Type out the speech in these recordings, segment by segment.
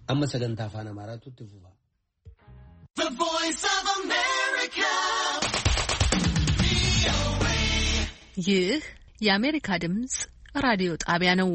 amma sagantaa afaan Amaaraatti fufa. The Voice of America. ይህ የአሜሪካ ድምጽ ራዲዮ ጣቢያ ነው።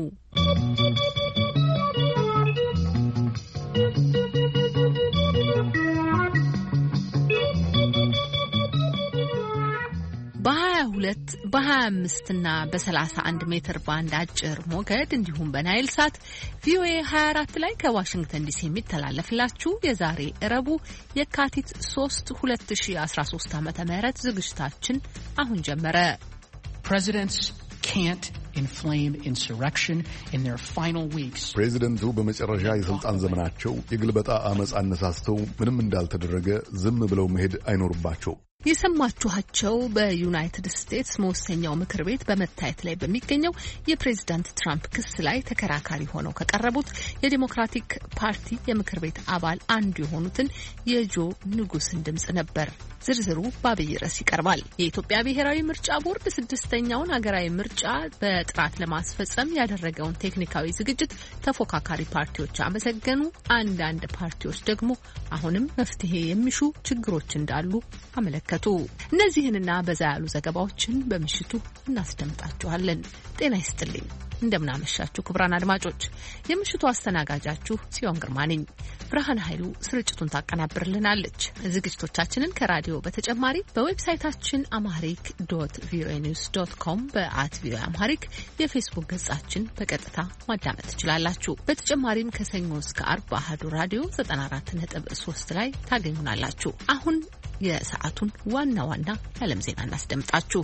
በ22 በ25 እና በ31 ሜትር ባንድ አጭር ሞገድ እንዲሁም በናይል ሳት ቪኦኤ 24 ላይ ከዋሽንግተን ዲሲ የሚተላለፍላችሁ የዛሬ ረቡዕ የካቲት 3 2013 ዓ.ም ዝግጅታችን አሁን ጀመረ። Presidents can't inflame insurrection in their final weeks. ፕሬዚደንቱ በመጨረሻ የስልጣን ዘመናቸው የግልበጣ አመጽ አነሳስተው ምንም እንዳልተደረገ ዝም ብለው መሄድ አይኖርባቸው። የሰማችኋቸው በዩናይትድ ስቴትስ መወሰኛው ምክር ቤት በመታየት ላይ በሚገኘው የፕሬዝዳንት ትራምፕ ክስ ላይ ተከራካሪ ሆነው ከቀረቡት የዲሞክራቲክ ፓርቲ የምክር ቤት አባል አንዱ የሆኑትን የጆ ንጉስን ድምጽ ነበር። ዝርዝሩ በአብይ ርዕስ ይቀርባል። የኢትዮጵያ ብሔራዊ ምርጫ ቦርድ ስድስተኛውን ሀገራዊ ምርጫ በጥራት ለማስፈጸም ያደረገውን ቴክኒካዊ ዝግጅት ተፎካካሪ ፓርቲዎች አመሰገኑ። አንዳንድ ፓርቲዎች ደግሞ አሁንም መፍትሄ የሚሹ ችግሮች እንዳሉ አመለከቱ። እነዚህንና በዛ ያሉ ዘገባዎችን በምሽቱ እናስደምጣችኋለን። ጤና ይስጥልኝ። እንደምናመሻችሁ ክቡራን አድማጮች፣ የምሽቱ አስተናጋጃችሁ ጽዮን ግርማ ነኝ። ብርሃን ኃይሉ ስርጭቱን ታቀናብርልናለች። ዝግጅቶቻችንን ከራዲዮ በተጨማሪ በዌብሳይታችን amharic.voanews.com በ@voa amharic የፌስቡክ ገጻችን በቀጥታ ማዳመጥ ትችላላችሁ። በተጨማሪም ከሰኞ እስከ አርብ አሃዱ ራዲዮ 94.3 ላይ ታገኙናላችሁ። አሁን የሰዓቱን ዋና ዋና የዓለም ዜና እናስደምጣችሁ።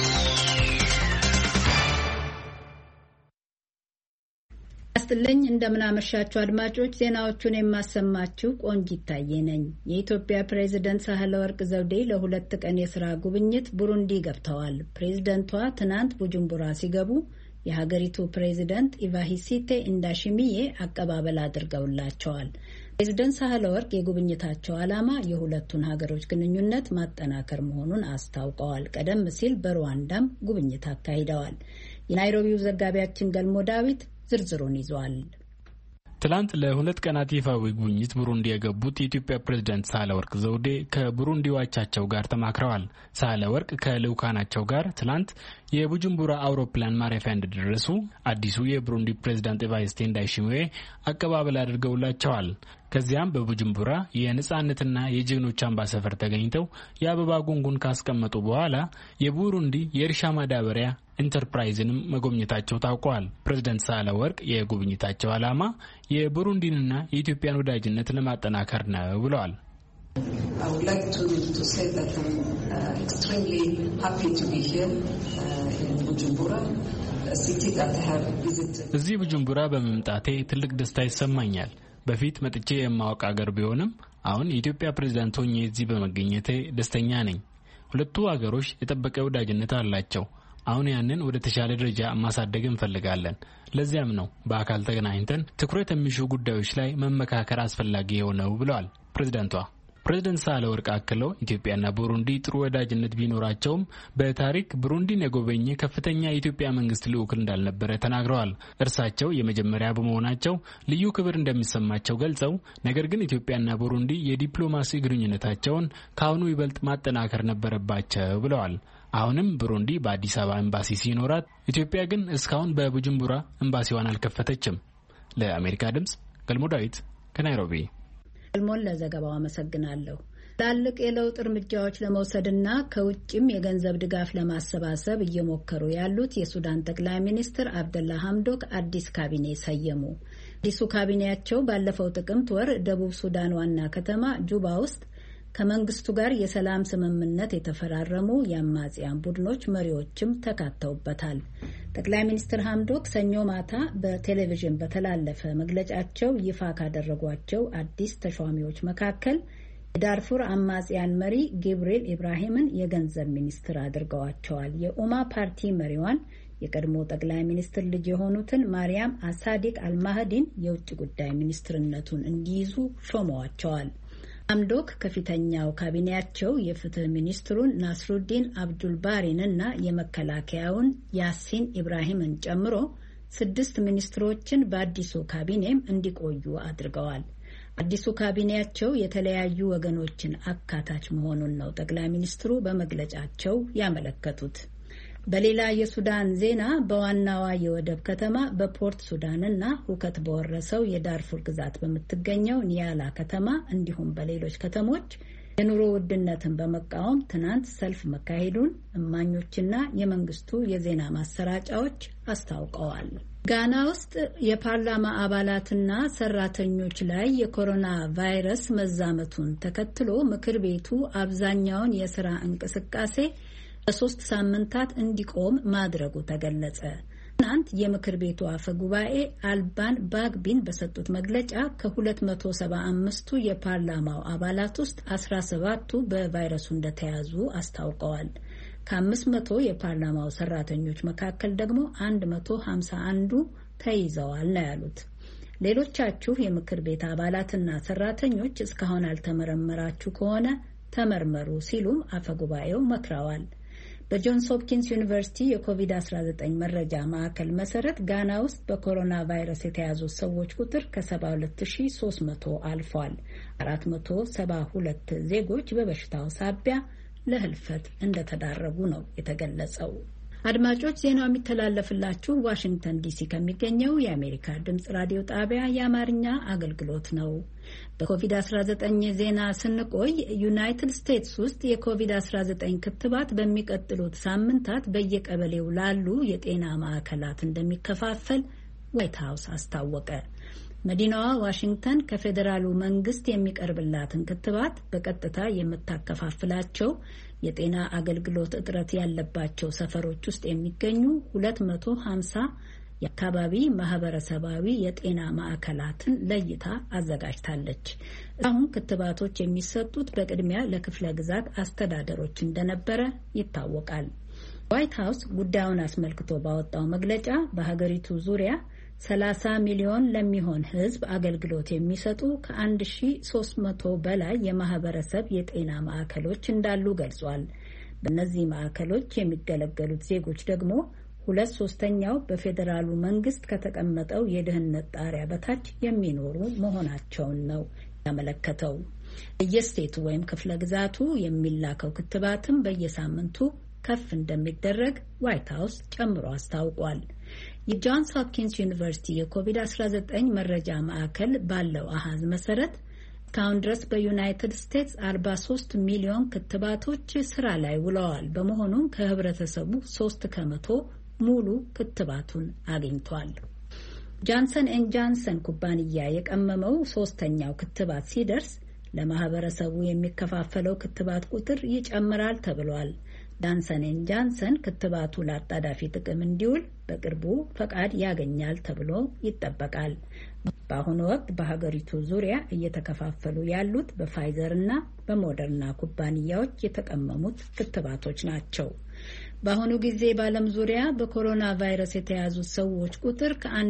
አስተልኝ እንደምናመሻችሁ አድማጮች፣ ዜናዎቹን የማሰማችሁ ቆንጂት ታዬ ነኝ። የኢትዮጵያ ፕሬዝዳንት ሳህለወርቅ ዘውዴ ለሁለት ቀን የሥራ ጉብኝት ቡሩንዲ ገብተዋል። ፕሬዝዳንቷ ትናንት ቡጁምቡራ ሲገቡ የሀገሪቱ ፕሬዝዳንት ኢቫሂሲቴ እንዳሽሚዬ አቀባበል አድርገውላቸዋል። ፕሬዝዳንት ሳህለወርቅ የጉብኝታቸው ዓላማ የሁለቱን ሀገሮች ግንኙነት ማጠናከር መሆኑን አስታውቀዋል። ቀደም ሲል በሩዋንዳም ጉብኝት አካሂደዋል። የናይሮቢው ዘጋቢያችን ገልሞ ዳዊት ዝርዝሩን ይዟል። ትላንት ለሁለት ቀናት ይፋዊ ጉብኝት ቡሩንዲ የገቡት የኢትዮጵያ ፕሬዝዳንት ሳህለወርቅ ዘውዴ ከቡሩንዲ አቻቸው ጋር ተማክረዋል። ሳህለወርቅ ከልኡካናቸው ጋር ትላንት የቡጁምቡራ አውሮፕላን ማረፊያ እንደደረሱ አዲሱ የቡሩንዲ ፕሬዝዳንት ኤቫሪስቴ እንዳይሺሚዬ አቀባበል አድርገውላቸዋል። ከዚያም በቡጁምቡራ የነጻነትና የጀግኖች አምባሰፈር ተገኝተው የአበባ ጉንጉን ካስቀመጡ በኋላ የቡሩንዲ የእርሻ ማዳበሪያ ኢንተርፕራይዝንም መጎብኘታቸው ታውቋል። ፕሬዝዳንት ሳህለወርቅ የጉብኝታቸው ዓላማ የቡሩንዲንና የኢትዮጵያን ወዳጅነት ለማጠናከር ነው ብለዋል። እዚህ ቡጁምቡራ በመምጣቴ ትልቅ ደስታ ይሰማኛል። በፊት መጥቼ የማወቅ አገር ቢሆንም አሁን የኢትዮጵያ ፕሬዝዳንት ሆኜ እዚህ በመገኘቴ ደስተኛ ነኝ። ሁለቱ አገሮች የጠበቀ ወዳጅነት አላቸው። አሁን ያንን ወደ ተሻለ ደረጃ ማሳደግ እንፈልጋለን። ለዚያም ነው በአካል ተገናኝተን ትኩረት የሚሹ ጉዳዮች ላይ መመካከር አስፈላጊ የሆነው ብለዋል ፕሬዝዳንቷ። ፕሬዝዳንት ሳህለወርቅ አክለው ኢትዮጵያና ቡሩንዲ ጥሩ ወዳጅነት ቢኖራቸውም በታሪክ ቡሩንዲን የጎበኘ ከፍተኛ የኢትዮጵያ መንግስት ልዑክ እንዳልነበረ ተናግረዋል። እርሳቸው የመጀመሪያ በመሆናቸው ልዩ ክብር እንደሚሰማቸው ገልጸው ነገር ግን ኢትዮጵያና ቡሩንዲ የዲፕሎማሲ ግንኙነታቸውን ከአሁኑ ይበልጥ ማጠናከር ነበረባቸው ብለዋል። አሁንም ቡሩንዲ በአዲስ አበባ ኤምባሲ ሲኖራት ኢትዮጵያ ግን እስካሁን በቡጁምቡራ ኤምባሲዋን አልከፈተችም። ለአሜሪካ ድምጽ ገልሞ ዳዊት ከናይሮቢ። ገልሞን ለዘገባው አመሰግናለሁ። ትላልቅ የለውጥ እርምጃዎች ለመውሰድና ከውጭም የገንዘብ ድጋፍ ለማሰባሰብ እየሞከሩ ያሉት የሱዳን ጠቅላይ ሚኒስትር አብደላ ሐምዶክ አዲስ ካቢኔ ሰየሙ። አዲሱ ካቢኔያቸው ባለፈው ጥቅምት ወር ደቡብ ሱዳን ዋና ከተማ ጁባ ውስጥ ከመንግስቱ ጋር የሰላም ስምምነት የተፈራረሙ የአማጽያን ቡድኖች መሪዎችም ተካተውበታል። ጠቅላይ ሚኒስትር ሐምዶክ ሰኞ ማታ በቴሌቪዥን በተላለፈ መግለጫቸው ይፋ ካደረጓቸው አዲስ ተሿሚዎች መካከል የዳርፉር አማጽያን መሪ ጊብሪል ኢብራሂምን የገንዘብ ሚኒስትር አድርገዋቸዋል። የኡማ ፓርቲ መሪዋን የቀድሞ ጠቅላይ ሚኒስትር ልጅ የሆኑትን ማርያም አሳዲቅ አልማህዲን የውጭ ጉዳይ ሚኒስትርነቱን እንዲይዙ ሾመዋቸዋል። ሐምዶክ ከፊተኛው ካቢኔያቸው የፍትህ ሚኒስትሩን ናስሩዲን አብዱልባሪንና የመከላከያውን ያሲን ኢብራሂምን ጨምሮ 6 ሚኒስትሮችን በአዲሱ ካቢኔም እንዲቆዩ አድርገዋል። አዲሱ ካቢኔያቸው የተለያዩ ወገኖችን አካታች መሆኑን ነው ጠቅላይ ሚኒስትሩ በመግለጫቸው ያመለከቱት። በሌላ የሱዳን ዜና በዋናዋ የወደብ ከተማ በፖርት ሱዳንና ሁከት በወረሰው የዳርፉር ግዛት በምትገኘው ኒያላ ከተማ እንዲሁም በሌሎች ከተሞች የኑሮ ውድነትን በመቃወም ትናንት ሰልፍ መካሄዱን እማኞችና የመንግስቱ የዜና ማሰራጫዎች አስታውቀዋል። ጋና ውስጥ የፓርላማ አባላትና ሰራተኞች ላይ የኮሮና ቫይረስ መዛመቱን ተከትሎ ምክር ቤቱ አብዛኛውን የስራ እንቅስቃሴ ለ3 ሳምንታት እንዲቆም ማድረጉ ተገለጸ። ትናንት የምክር ቤቱ አፈ ጉባኤ አልባን ባግቢን በሰጡት መግለጫ ከ275ቱ የፓርላማው አባላት ውስጥ 17ቱ በቫይረሱ እንደተያዙ አስታውቀዋል። ከ500 የፓርላማው ሰራተኞች መካከል ደግሞ 151ዱ ተይዘዋል ነው ያሉት። ሌሎቻችሁ የምክር ቤት አባላትና ሰራተኞች እስካሁን አልተመረመራችሁ ከሆነ ተመርመሩ ሲሉም አፈጉባኤው መክረዋል። በጆንስ ሆፕኪንስ ዩኒቨርሲቲ የኮቪድ-19 መረጃ ማዕከል መሰረት ጋና ውስጥ በኮሮና ቫይረስ የተያዙ ሰዎች ቁጥር ከ72300 አልፏል። 472 ዜጎች በበሽታው ሳቢያ ለህልፈት እንደተዳረጉ ነው የተገለጸው። አድማጮች ዜናው የሚተላለፍላችሁ ዋሽንግተን ዲሲ ከሚገኘው የአሜሪካ ድምጽ ራዲዮ ጣቢያ የአማርኛ አገልግሎት ነው። በኮቪድ-19 ዜና ስንቆይ ዩናይትድ ስቴትስ ውስጥ የኮቪድ-19 ክትባት በሚቀጥሉት ሳምንታት በየቀበሌው ላሉ የጤና ማዕከላት እንደሚከፋፈል ዋይት ሀውስ አስታወቀ። መዲናዋ ዋሽንግተን ከፌዴራሉ መንግስት የሚቀርብላትን ክትባት በቀጥታ የምታከፋፍላቸው የጤና አገልግሎት እጥረት ያለባቸው ሰፈሮች ውስጥ የሚገኙ 250 የአካባቢ ማህበረሰባዊ የጤና ማዕከላትን ለይታ አዘጋጅታለች። አሁን ክትባቶች የሚሰጡት በቅድሚያ ለክፍለ ግዛት አስተዳደሮች እንደነበረ ይታወቃል። ዋይት ሀውስ ጉዳዩን አስመልክቶ ባወጣው መግለጫ በሀገሪቱ ዙሪያ 30 ሚሊዮን ለሚሆን ሕዝብ አገልግሎት የሚሰጡ ከ1300 በላይ የማህበረሰብ የጤና ማዕከሎች እንዳሉ ገልጿል። በእነዚህ ማዕከሎች የሚገለገሉት ዜጎች ደግሞ 2/3 በፌዴራሉ መንግስት ከተቀመጠው የድህነት ጣሪያ በታች የሚኖሩ መሆናቸውን ነው ያመለከተው። በየስቴቱ ወይም ክፍለ ግዛቱ የሚላከው ክትባትም በየሳምንቱ ከፍ እንደሚደረግ ዋይት ሀውስ ጨምሮ አስታውቋል። የጆንስ ሆፕኪንስ ዩኒቨርሲቲ የኮቪድ-19 መረጃ ማዕከል ባለው አሃዝ መሰረት እስካሁን ድረስ በዩናይትድ ስቴትስ 43 ሚሊዮን ክትባቶች ስራ ላይ ውለዋል። በመሆኑም ከህብረተሰቡ 3 ከመቶ ሙሉ ክትባቱን አግኝቷል። ጃንሰን ኤንድ ጃንሰን ኩባንያ የቀመመው 3ኛው ክትባት ሲደርስ ለማህበረሰቡ የሚከፋፈለው ክትባት ቁጥር ይጨምራል ተብሏል። ጃንሰን ኤንድ ጃንሰን ክትባቱ ለአጣዳፊ ጥቅም እንዲውል በቅርቡ ፈቃድ ያገኛል ተብሎ ይጠበቃል። በአሁኑ ወቅት በሀገሪቱ ዙሪያ እየተከፋፈሉ ያሉት በፋይዘር እና በሞደርና ኩባንያዎች የተቀመሙት ክትባቶች ናቸው። በአሁኑ ጊዜ በዓለም ዙሪያ በኮሮና ቫይረስ የተያዙ ሰዎች ቁጥር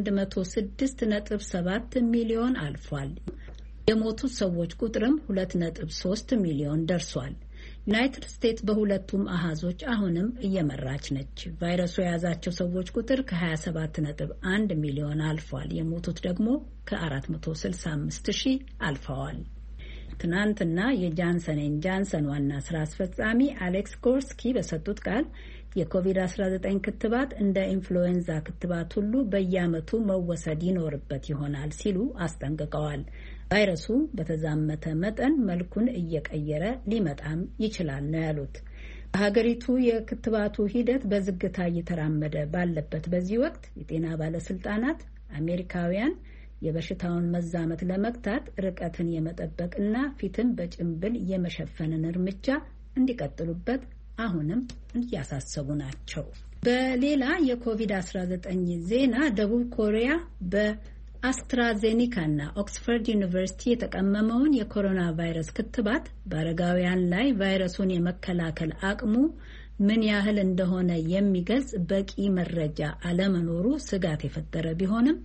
ከ106.7 ሚሊዮን አልፏል። የሞቱት ሰዎች ቁጥርም 2.3 ሚሊዮን ደርሷል። ዩናይትድ ስቴትስ በሁለቱም አሃዞች አሁንም እየመራች ነች። ቫይረሱ የያዛቸው ሰዎች ቁጥር ከ27.1 ሚሊዮን አልፏል። የሞቱት ደግሞ ከ465 ሺህ አልፈዋል። ትናንትና የጃንሰን ኤንድ ጃንሰን ዋና ስራ አስፈጻሚ አሌክስ ጎርስኪ በሰጡት ቃል የኮቪድ-19 ክትባት እንደ ኢንፍሉዌንዛ ክትባት ሁሉ በየዓመቱ መወሰድ ይኖርበት ይሆናል ሲሉ አስጠንቅቀዋል። ቫይረሱ በተዛመተ መጠን መልኩን እየቀየረ ሊመጣም ይችላል ነው ያሉት። በሀገሪቱ የክትባቱ ሂደት በዝግታ እየተራመደ ባለበት በዚህ ወቅት የጤና ባለስልጣናት አሜሪካውያን የበሽታውን መዛመት ለመግታት ርቀትን የመጠበቅና ፊትን በጭንብል የመሸፈንን እርምጃ እንዲቀጥሉበት አሁንም እያሳሰቡ ናቸው። በሌላ የኮቪድ-19 ዜና ደቡብ ኮሪያ በአስትራዜኒካና ኦክስፎርድ ዩኒቨርሲቲ የተቀመመውን የኮሮና ቫይረስ ክትባት በአረጋውያን ላይ ቫይረሱን የመከላከል አቅሙ ምን ያህል እንደሆነ የሚገልጽ በቂ መረጃ አለመኖሩ ስጋት የፈጠረ ቢሆንም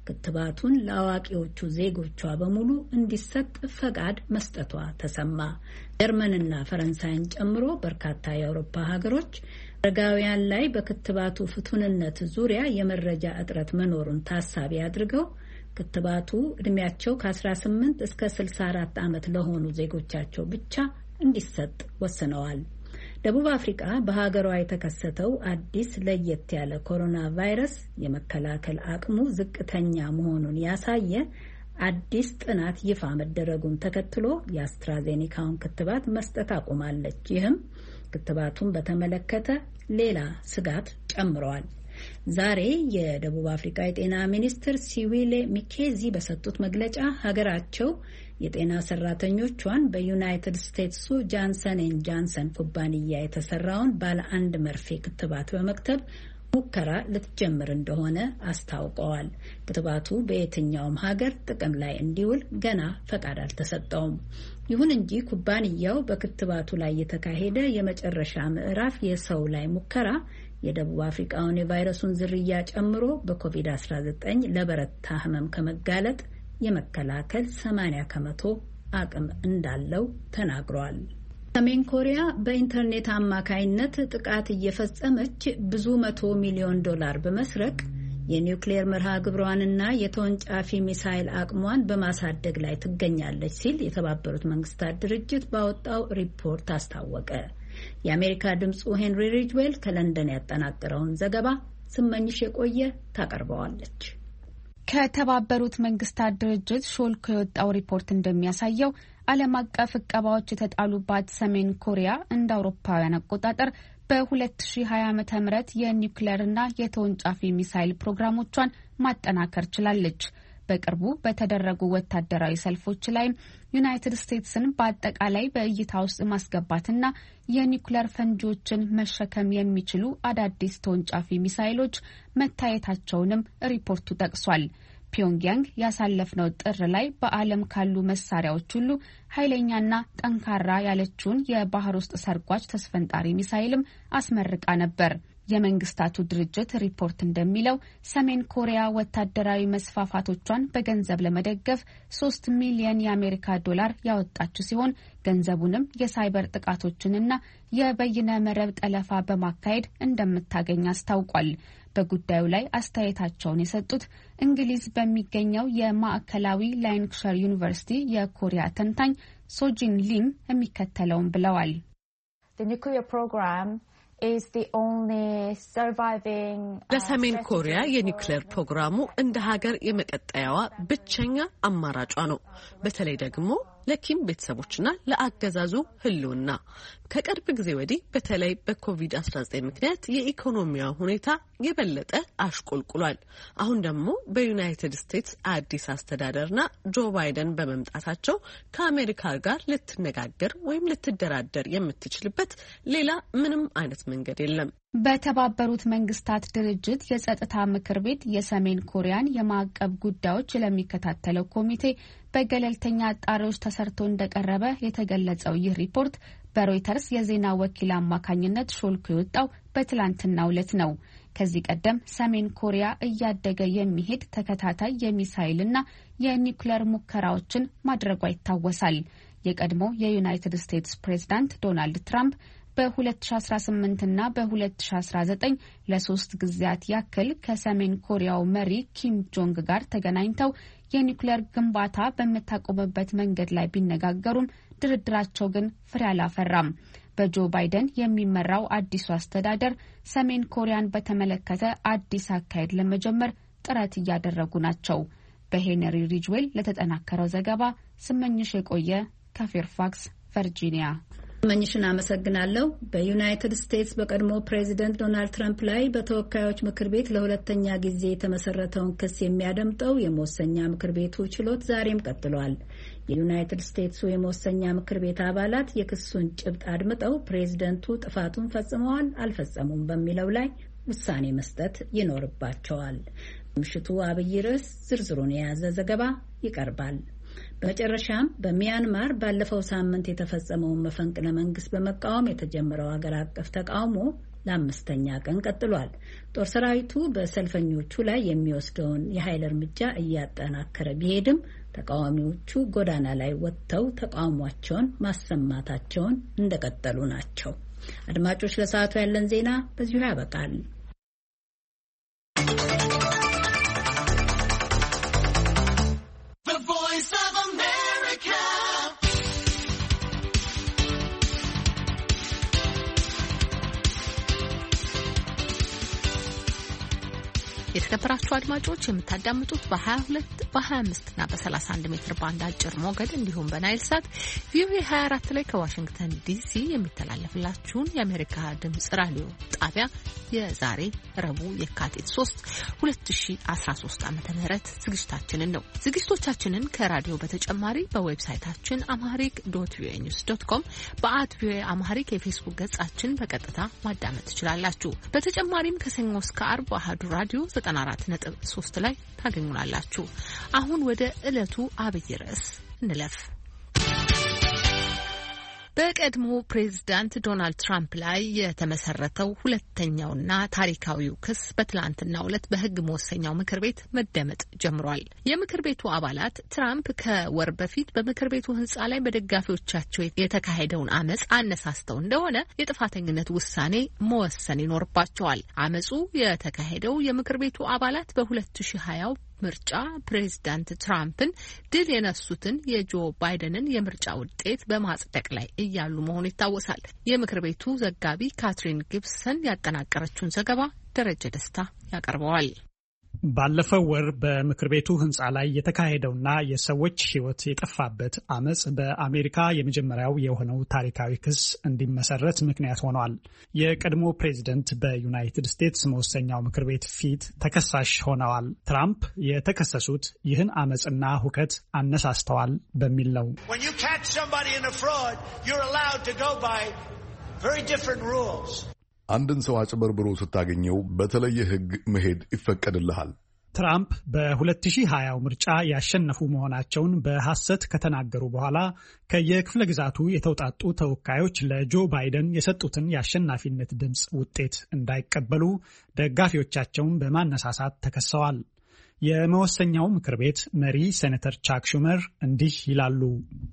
ክትባቱን ለአዋቂዎቹ ዜጎቿ በሙሉ እንዲሰጥ ፈቃድ መስጠቷ ተሰማ። ጀርመንና ፈረንሳይን ጨምሮ በርካታ የአውሮፓ ሀገሮች አረጋውያን ላይ በክትባቱ ፍቱንነት ዙሪያ የመረጃ እጥረት መኖሩን ታሳቢ አድርገው ክትባቱ እድሜያቸው ከ18 እስከ 64 ዓመት ለሆኑ ዜጎቻቸው ብቻ እንዲሰጥ ወስነዋል። ደቡብ አፍሪካ በሀገሯ የተከሰተው አዲስ ለየት ያለ ኮሮና ቫይረስ የመከላከል አቅሙ ዝቅተኛ መሆኑን ያሳየ አዲስ ጥናት ይፋ መደረጉን ተከትሎ የአስትራዜኒካውን ክትባት መስጠት አቁማለች። ይህም ክትባቱን በተመለከተ ሌላ ስጋት ጨምረዋል። ዛሬ የደቡብ አፍሪካ የጤና ሚኒስትር ሲዊሌ ሚኬዚ በሰጡት መግለጫ ሀገራቸው የጤና ሰራተኞቿን በዩናይትድ ስቴትሱ ጃንሰን ኤንድ ጃንሰን ኩባንያ የተሰራውን ባለ አንድ መርፌ ክትባት በመክተብ ሙከራ ልትጀምር እንደሆነ አስታውቀዋል። ክትባቱ በየትኛውም ሀገር ጥቅም ላይ እንዲውል ገና ፈቃድ አልተሰጠውም። ይሁን እንጂ ኩባንያው በክትባቱ ላይ የተካሄደ የመጨረሻ ምዕራፍ የሰው ላይ ሙከራ የደቡብ አፍሪካውን የቫይረሱን ዝርያ ጨምሮ በኮቪድ-19 ለበረታ ሕመም ከመጋለጥ የመከላከል 80% አቅም እንዳለው ተናግሯል። ሰሜን ኮሪያ በኢንተርኔት አማካይነት ጥቃት እየፈጸመች ብዙ $100 ሚሊዮን በመስረቅ የኒውክሌር መርሃ ግብሯንና የተወንጫፊ ሚሳይል አቅሟን በማሳደግ ላይ ትገኛለች ሲል የተባበሩት መንግስታት ድርጅት ባወጣው ሪፖርት አስታወቀ። የአሜሪካ ድምፁ ሄንሪ ሪጅዌል ከለንደን ያጠናቀረውን ዘገባ ስመኝሽ የቆየ ታቀርበዋለች። ከተባበሩት መንግስታት ድርጅት ሾልኮ የወጣው ሪፖርት እንደሚያሳየው ዓለም አቀፍ ዕቀባዎች የተጣሉባት ሰሜን ኮሪያ እንደ አውሮፓውያን አቆጣጠር በ2020 ዓ.ም የኒውክሌርና የተወንጫፊ ሚሳይል ፕሮግራሞቿን ማጠናከር ችላለች። በቅርቡ በተደረጉ ወታደራዊ ሰልፎች ላይም ዩናይትድ ስቴትስን በአጠቃላይ በእይታ ውስጥ ማስገባትና የኒውክሌር ፈንጂዎችን መሸከም የሚችሉ አዳዲስ ተወንጫፊ ሚሳይሎች መታየታቸውንም ሪፖርቱ ጠቅሷል። ፒዮንግያንግ ያሳለፍነው ጥር ላይ በዓለም ካሉ መሳሪያዎች ሁሉ ኃይለኛና ጠንካራ ያለችውን የባህር ውስጥ ሰርጓጅ ተስፈንጣሪ ሚሳይልም አስመርቃ ነበር። የመንግስታቱ ድርጅት ሪፖርት እንደሚለው ሰሜን ኮሪያ ወታደራዊ መስፋፋቶቿን በገንዘብ ለመደገፍ $3 ሚሊዮን የአሜሪካ ዶላር ያወጣችው ሲሆን ገንዘቡንም የሳይበር ጥቃቶችንና የበይነ መረብ ጠለፋ በማካሄድ እንደምታገኝ አስታውቋል። በጉዳዩ ላይ አስተያየታቸውን የሰጡት እንግሊዝ በሚገኘው የማዕከላዊ ላንካሻየር ዩኒቨርሲቲ የኮሪያ ተንታኝ ሶጂን ሊም የሚከተለውን ብለዋል። ለሰሜን ኮሪያ የኒውክሌር ፕሮግራሙ እንደ ሀገር የመቀጠያዋ ብቸኛ አማራጯ ነው። በተለይ ደግሞ ለኪም ቤተሰቦችና ለአገዛዙ ህልውና። ከቅርብ ጊዜ ወዲህ በተለይ በኮቪድ-19 ምክንያት የኢኮኖሚያ ሁኔታ የበለጠ አሽቆልቁሏል። አሁን ደግሞ በዩናይትድ ስቴትስ አዲስ አስተዳደርና ጆ ባይደን በመምጣታቸው ከአሜሪካ ጋር ልትነጋገር ወይም ልትደራደር የምትችልበት ሌላ ምንም አይነት መንገድ የለም። በተባበሩት መንግስታት ድርጅት የጸጥታ ምክር ቤት የሰሜን ኮሪያን የማዕቀብ ጉዳዮች ለሚከታተለው ኮሚቴ በገለልተኛ አጣሪዎች ተሰርቶ እንደቀረበ የተገለጸው ይህ ሪፖርት በሮይተርስ የዜና ወኪል አማካኝነት ሾልኮ የወጣው በትላንትናው ዕለት ነው። ከዚህ ቀደም ሰሜን ኮሪያ እያደገ የሚሄድ ተከታታይ የሚሳይልና የኒውክሌር ሙከራዎችን ማድረጓ ይታወሳል። የቀድሞ የዩናይትድ ስቴትስ ፕሬዝዳንት ዶናልድ ትራምፕ በ2018 እና በ2019 ለ3 ጊዜያት ያክል ከሰሜን ኮሪያው መሪ ኪም ጆንግ ጋር ተገናኝተው የኒውክሌር ግንባታ በምታቆምበት መንገድ ላይ ቢነጋገሩም ድርድራቸው ግን ፍሬ አላፈራም። በጆ ባይደን የሚመራው አዲሱ አስተዳደር ሰሜን ኮሪያን በተመለከተ አዲስ አካሄድ ለመጀመር ጥረት እያደረጉ ናቸው። በሄንሪ ሪጅዌል ለተጠናከረው ዘገባ ስመኝሽ የቆየ ከፌርፋክስ ቨርጂኒያ። ስመኝሽን አመሰግናለሁ። በዩናይትድ ስቴትስ በቀድሞ ፕሬዚደንት ዶናልድ ትራምፕ ላይ በተወካዮች ምክር ቤት ለሁለተኛ ጊዜ የተመሰረተውን ክስ የሚያደምጠው የመወሰኛ ምክር ቤቱ ችሎት ዛሬም ቀጥሏል። የዩናይትድ ስቴትሱ የመወሰኛ ምክር ቤት አባላት የክሱን ጭብጥ አድምጠው ፕሬዚደንቱ ጥፋቱን ፈጽመዋል አልፈጸሙም በሚለው ላይ ውሳኔ መስጠት ይኖርባቸዋል። ምሽቱ አብይ ርዕስ ዝርዝሩን የያዘ ዘገባ ይቀርባል። በመጨረሻም በሚያንማር ባለፈው ሳምንት የተፈጸመውን መፈንቅለ መንግስት በመቃወም የተጀመረው ሀገር አቀፍ ተቃውሞ ለ5ኛ ቀን ቀጥሏል። ጦር ሰራዊቱ በሰልፈኞቹ ላይ የሚወስደውን የኃይል እርምጃ እያጠናከረ ቢሄድም ተቃዋሚዎቹ ጎዳና ላይ ወጥተው ተቃውሟቸውን ማሰማታቸውን እንደቀጠሉ ናቸው። አድማጮች፣ ለሰዓቱ ያለን ዜና በዚሁ ያበቃል። የተከበራችሁ አድማጮች የምታዳምጡት በ22 በ25 እና በ31 ሜትር ባንድ አጭር ሞገድ እንዲሁም በናይል ሳት ቪኦኤ 24 ላይ ከዋሽንግተን ዲሲ የሚተላለፍላችሁን የአሜሪካ ድምጽ ራዲዮ ጣቢያ የዛሬ ረቡዕ የካቲት 3 2013 ዓ.ም ዝግጅታችንን ነው። ዝግጅቶቻችንን ከራዲዮ በተጨማሪ በዌብሳይታችን amharic.voanews.com በ@voa amharic የፌስቡክ ገጻችን በቀጥታ ማዳመጥ ትችላላችሁ። በተጨማሪም ከሰኞ እስከ አርብ አሃዱ ራዲዮ 94.3 ላይ ታገኙናላችሁ። አሁን ወደ ዕለቱ አብይ ርዕስ እንለፍ። በቀድሞ ፕሬዝዳንት ዶናልድ ትራምፕ ላይ የተመሰረተው ሁለተኛውና ታሪካዊው ክስ በትላንትናው ዕለት በሕግ መወሰኛው ምክር ቤት መደመጥ ጀምሯል። የምክር ቤቱ አባላት ትራምፕ ከወር በፊት በምክር ቤቱ ሕንጻ ላይ በደጋፊዎቻቸው የተካሄደውን አመጽ አነሳስተው እንደሆነ የጥፋተኝነት ውሳኔ መወሰን ይኖርባቸዋል። አመጹ የተካሄደው የምክር ቤቱ አባላት በ2020 ምርጫ ፕሬዝዳንት ትራምፕን ድል የነሱትን የጆ ባይደንን የምርጫ ውጤት በማጽደቅ ላይ እያሉ መሆኑ ይታወሳል። የምክር ቤቱ ዘጋቢ ካትሪን ጊብሰን ያጠናቀረችውን ዘገባ ደረጀ ደስታ ያቀርበዋል። ባለፈው ወር በምክር ቤቱ ህንጻ ላይ የተካሄደውና የሰዎች ሕይወት የጠፋበት አመጽ በአሜሪካ የመጀመሪያው የሆነው ታሪካዊ ክስ እንዲመሰረት ምክንያት ሆኗል። የቀድሞ ፕሬዝደንት በዩናይትድ ስቴትስ መወሰኛው ምክር ቤት ፊት ተከሳሽ ሆነዋል። ትራምፕ የተከሰሱት ይህን አመጽና ሁከት አነሳስተዋል በሚል ነው። አንድን ሰው አጭበርብሮ ስታገኘው በተለየ ሕግ መሄድ ይፈቀድልሃል። ትራምፕ በ2020 ምርጫ ያሸነፉ መሆናቸውን በሐሰት ከተናገሩ በኋላ ከየክፍለ ግዛቱ የተውጣጡ ተወካዮች ለጆ ባይደን የሰጡትን የአሸናፊነት ድምፅ ውጤት እንዳይቀበሉ ደጋፊዎቻቸውን በማነሳሳት ተከሰዋል። የመወሰኛው ምክር ቤት መሪ ሴኔተር ቻክ ሹመር እንዲህ ይላሉ።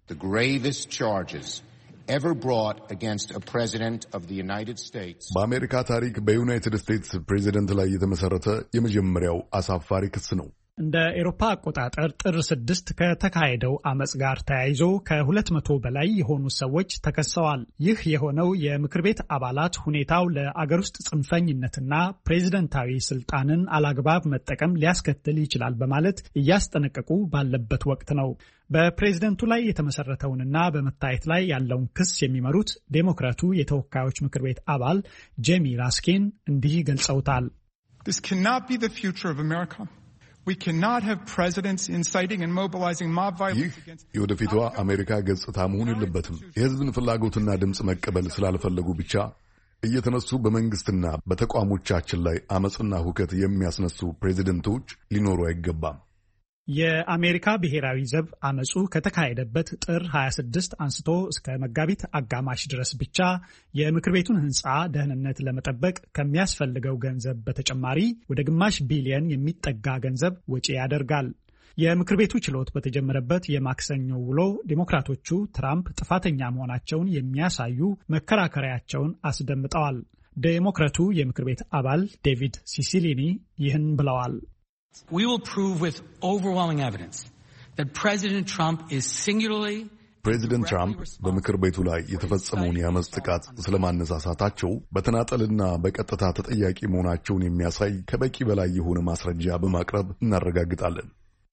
በአሜሪካ ታሪክ በዩናይትድ ስቴትስ ፕሬዚደንት ላይ የተመሰረተ የመጀመሪያው አሳፋሪ ክስ ነው። እንደ ኤሮፓ አቆጣጠር ጥር 6 ከተካሄደው አመጽ ጋር ተያይዞ ከ200 በላይ የሆኑ ሰዎች ተከሰዋል። ይህ የሆነው የምክር ቤት አባላት ሁኔታው ለአገር ውስጥ ጽንፈኝነትና ፕሬዝደንታዊ ስልጣንን አላግባብ መጠቀም ሊያስከትል ይችላል በማለት እያስጠነቀቁ ባለበት ወቅት ነው። በፕሬዝደንቱ ላይ የተመሰረተውንና በመታየት ላይ ያለውን ክስ የሚመሩት ዴሞክራቱ የተወካዮች ምክር ቤት አባል ጄሚ ራስኪን እንዲህ ገልጸውታል። This cannot be the future of America. We cannot have presidents inciting and mobilizing mob violence against የወደፊቷ አሜሪካ ገጽታ መሆን የለበትም። የሕዝብን ፍላጎትና ድምጽ መቀበል ስላልፈለጉ ብቻ እየተነሱ በመንግስትና በተቋሞቻችን ላይ አመጽና ሁከት የሚያስነሱ ፕሬዚደንቶች ሊኖሩ አይገባም። የአሜሪካ ብሔራዊ ዘብ አመጹ ከተካሄደበት ጥር 26 አንስቶ እስከ መጋቢት አጋማሽ ድረስ ብቻ የምክር ቤቱን ህንጻ ደህንነት ለመጠበቅ ከሚያስፈልገው ገንዘብ በተጨማሪ ወደ ግማሽ ቢሊዮን የሚጠጋ ገንዘብ ወጪ ያደርጋል። የምክር ቤቱ ችሎት በተጀመረበት የማክሰኞ ውሎ ዴሞክራቶቹ ትራምፕ ጥፋተኛ መሆናቸውን የሚያሳዩ መከራከሪያቸውን አስደምጠዋል። ዴሞክራቱ የምክር ቤት አባል ዴቪድ ሲሲሊኒ ይህን ብለዋል። We will prove with overwhelming evidence that President Trump is singularly ፕሬዚደንት ትራምፕ በምክር ቤቱ ላይ የተፈጸመውን የአመጽ ጥቃት ስለማነሳሳታቸው በተናጠልና በቀጥታ ተጠያቂ መሆናቸውን የሚያሳይ ከበቂ በላይ የሆነ ማስረጃ በማቅረብ እናረጋግጣለን።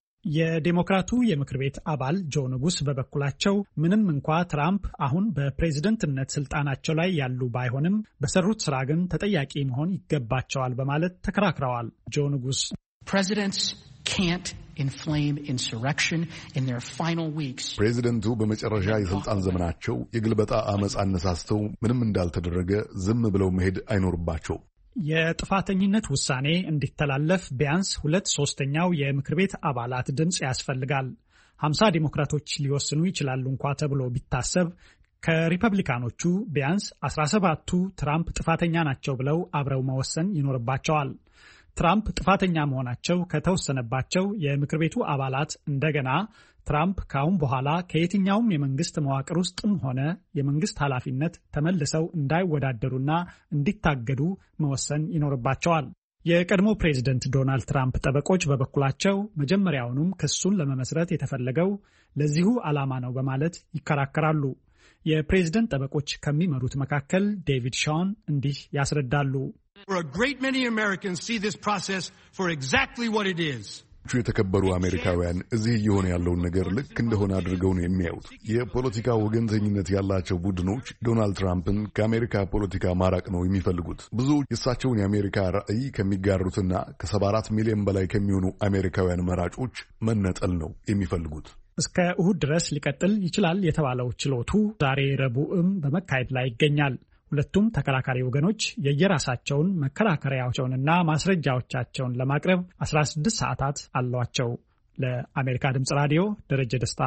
የዴሞክራቱ የምክር ቤት አባል ጆ ንጉስ በበኩላቸው ምንም እንኳ ትራምፕ አሁን በፕሬዝደንትነት ስልጣናቸው ላይ ያሉ ባይሆንም በሰሩት ስራ ግን ተጠያቂ መሆን ይገባቸዋል በማለት ተከራክረዋል። ጆ ንጉስ Presidents can't inflame insurrection in their final weeks. ፕሬዚደንቱ በመጨረሻ የስልጣን ዘመናቸው የግልበጣ አመጽ አነሳስተው ምንም እንዳልተደረገ ዝም ብለው መሄድ አይኖርባቸውም። የጥፋተኝነት ውሳኔ እንዲተላለፍ ቢያንስ 2/3 የምክር ቤት አባላት ድምጽ ያስፈልጋል። 50 ዲሞክራቶች ሊወስኑ ይችላሉ እንኳ ተብሎ ቢታሰብ ከሪፐብሊካኖቹ ቢያንስ 17ቱ ትራምፕ ጥፋተኛ ናቸው ብለው አብረው መወሰን ይኖርባቸዋል። ትራምፕ ጥፋተኛ መሆናቸው ከተወሰነባቸው የምክር ቤቱ አባላት እንደገና ትራምፕ ካሁን በኋላ ከየትኛውም የመንግስት መዋቅር ውስጥም ሆነ የመንግስት ኃላፊነት ተመልሰው እንዳይወዳደሩና እንዲታገዱ መወሰን ይኖርባቸዋል። የቀድሞ ፕሬዝደንት ዶናልድ ትራምፕ ጠበቆች በበኩላቸው መጀመሪያውኑም ክሱን ለመመስረት የተፈለገው ለዚሁ ዓላማ ነው በማለት ይከራከራሉ። የፕሬዝደንት ጠበቆች ከሚመሩት መካከል ዴቪድ ሻውን እንዲህ ያስረዳሉ። For a great many Americans see this process for exactly what it is. የተከበሩ አሜሪካውያን እዚህ እየሆነ ያለውን ነገር ልክ እንደሆነ አድርገው ነው የሚያዩት። የፖለቲካ ወገንተኝነት ያላቸው ቡድኖች ዶናልድ ትራምፕን ከአሜሪካ ፖለቲካ ማራቅ ነው የሚፈልጉት። ብዙ የእሳቸውን የአሜሪካ ራዕይ ከሚጋሩትና ከ74 ሚሊዮን በላይ ከሚሆኑ አሜሪካውያን መራጮች መነጠል ነው የሚፈልጉት። እስከ እሁድ ድረስ ሊቀጥል ይችላል የተባለው ችሎቱ ዛሬ ረቡዕም በመካሄድ ላይ ይገኛል። ሁለቱም ተከራካሪ ወገኖች የየራሳቸውን መከራከሪያዎችንና ማስረጃዎቻቸውን ለማቅረብ 16 ሰዓታት አሏቸው። ለአሜሪካ ድምጽ ራዲዮ ደረጀ ደስታ።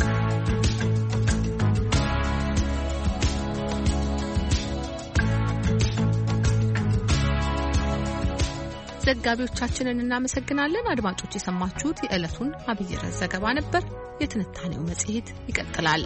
ዘጋቢዎቻችንን እናመሰግናለን። አድማጮች የሰማችሁት የዕለቱን አብይ ርዕስ ዘገባ ነበር። የትንታኔው መጽሔት ይቀጥላል።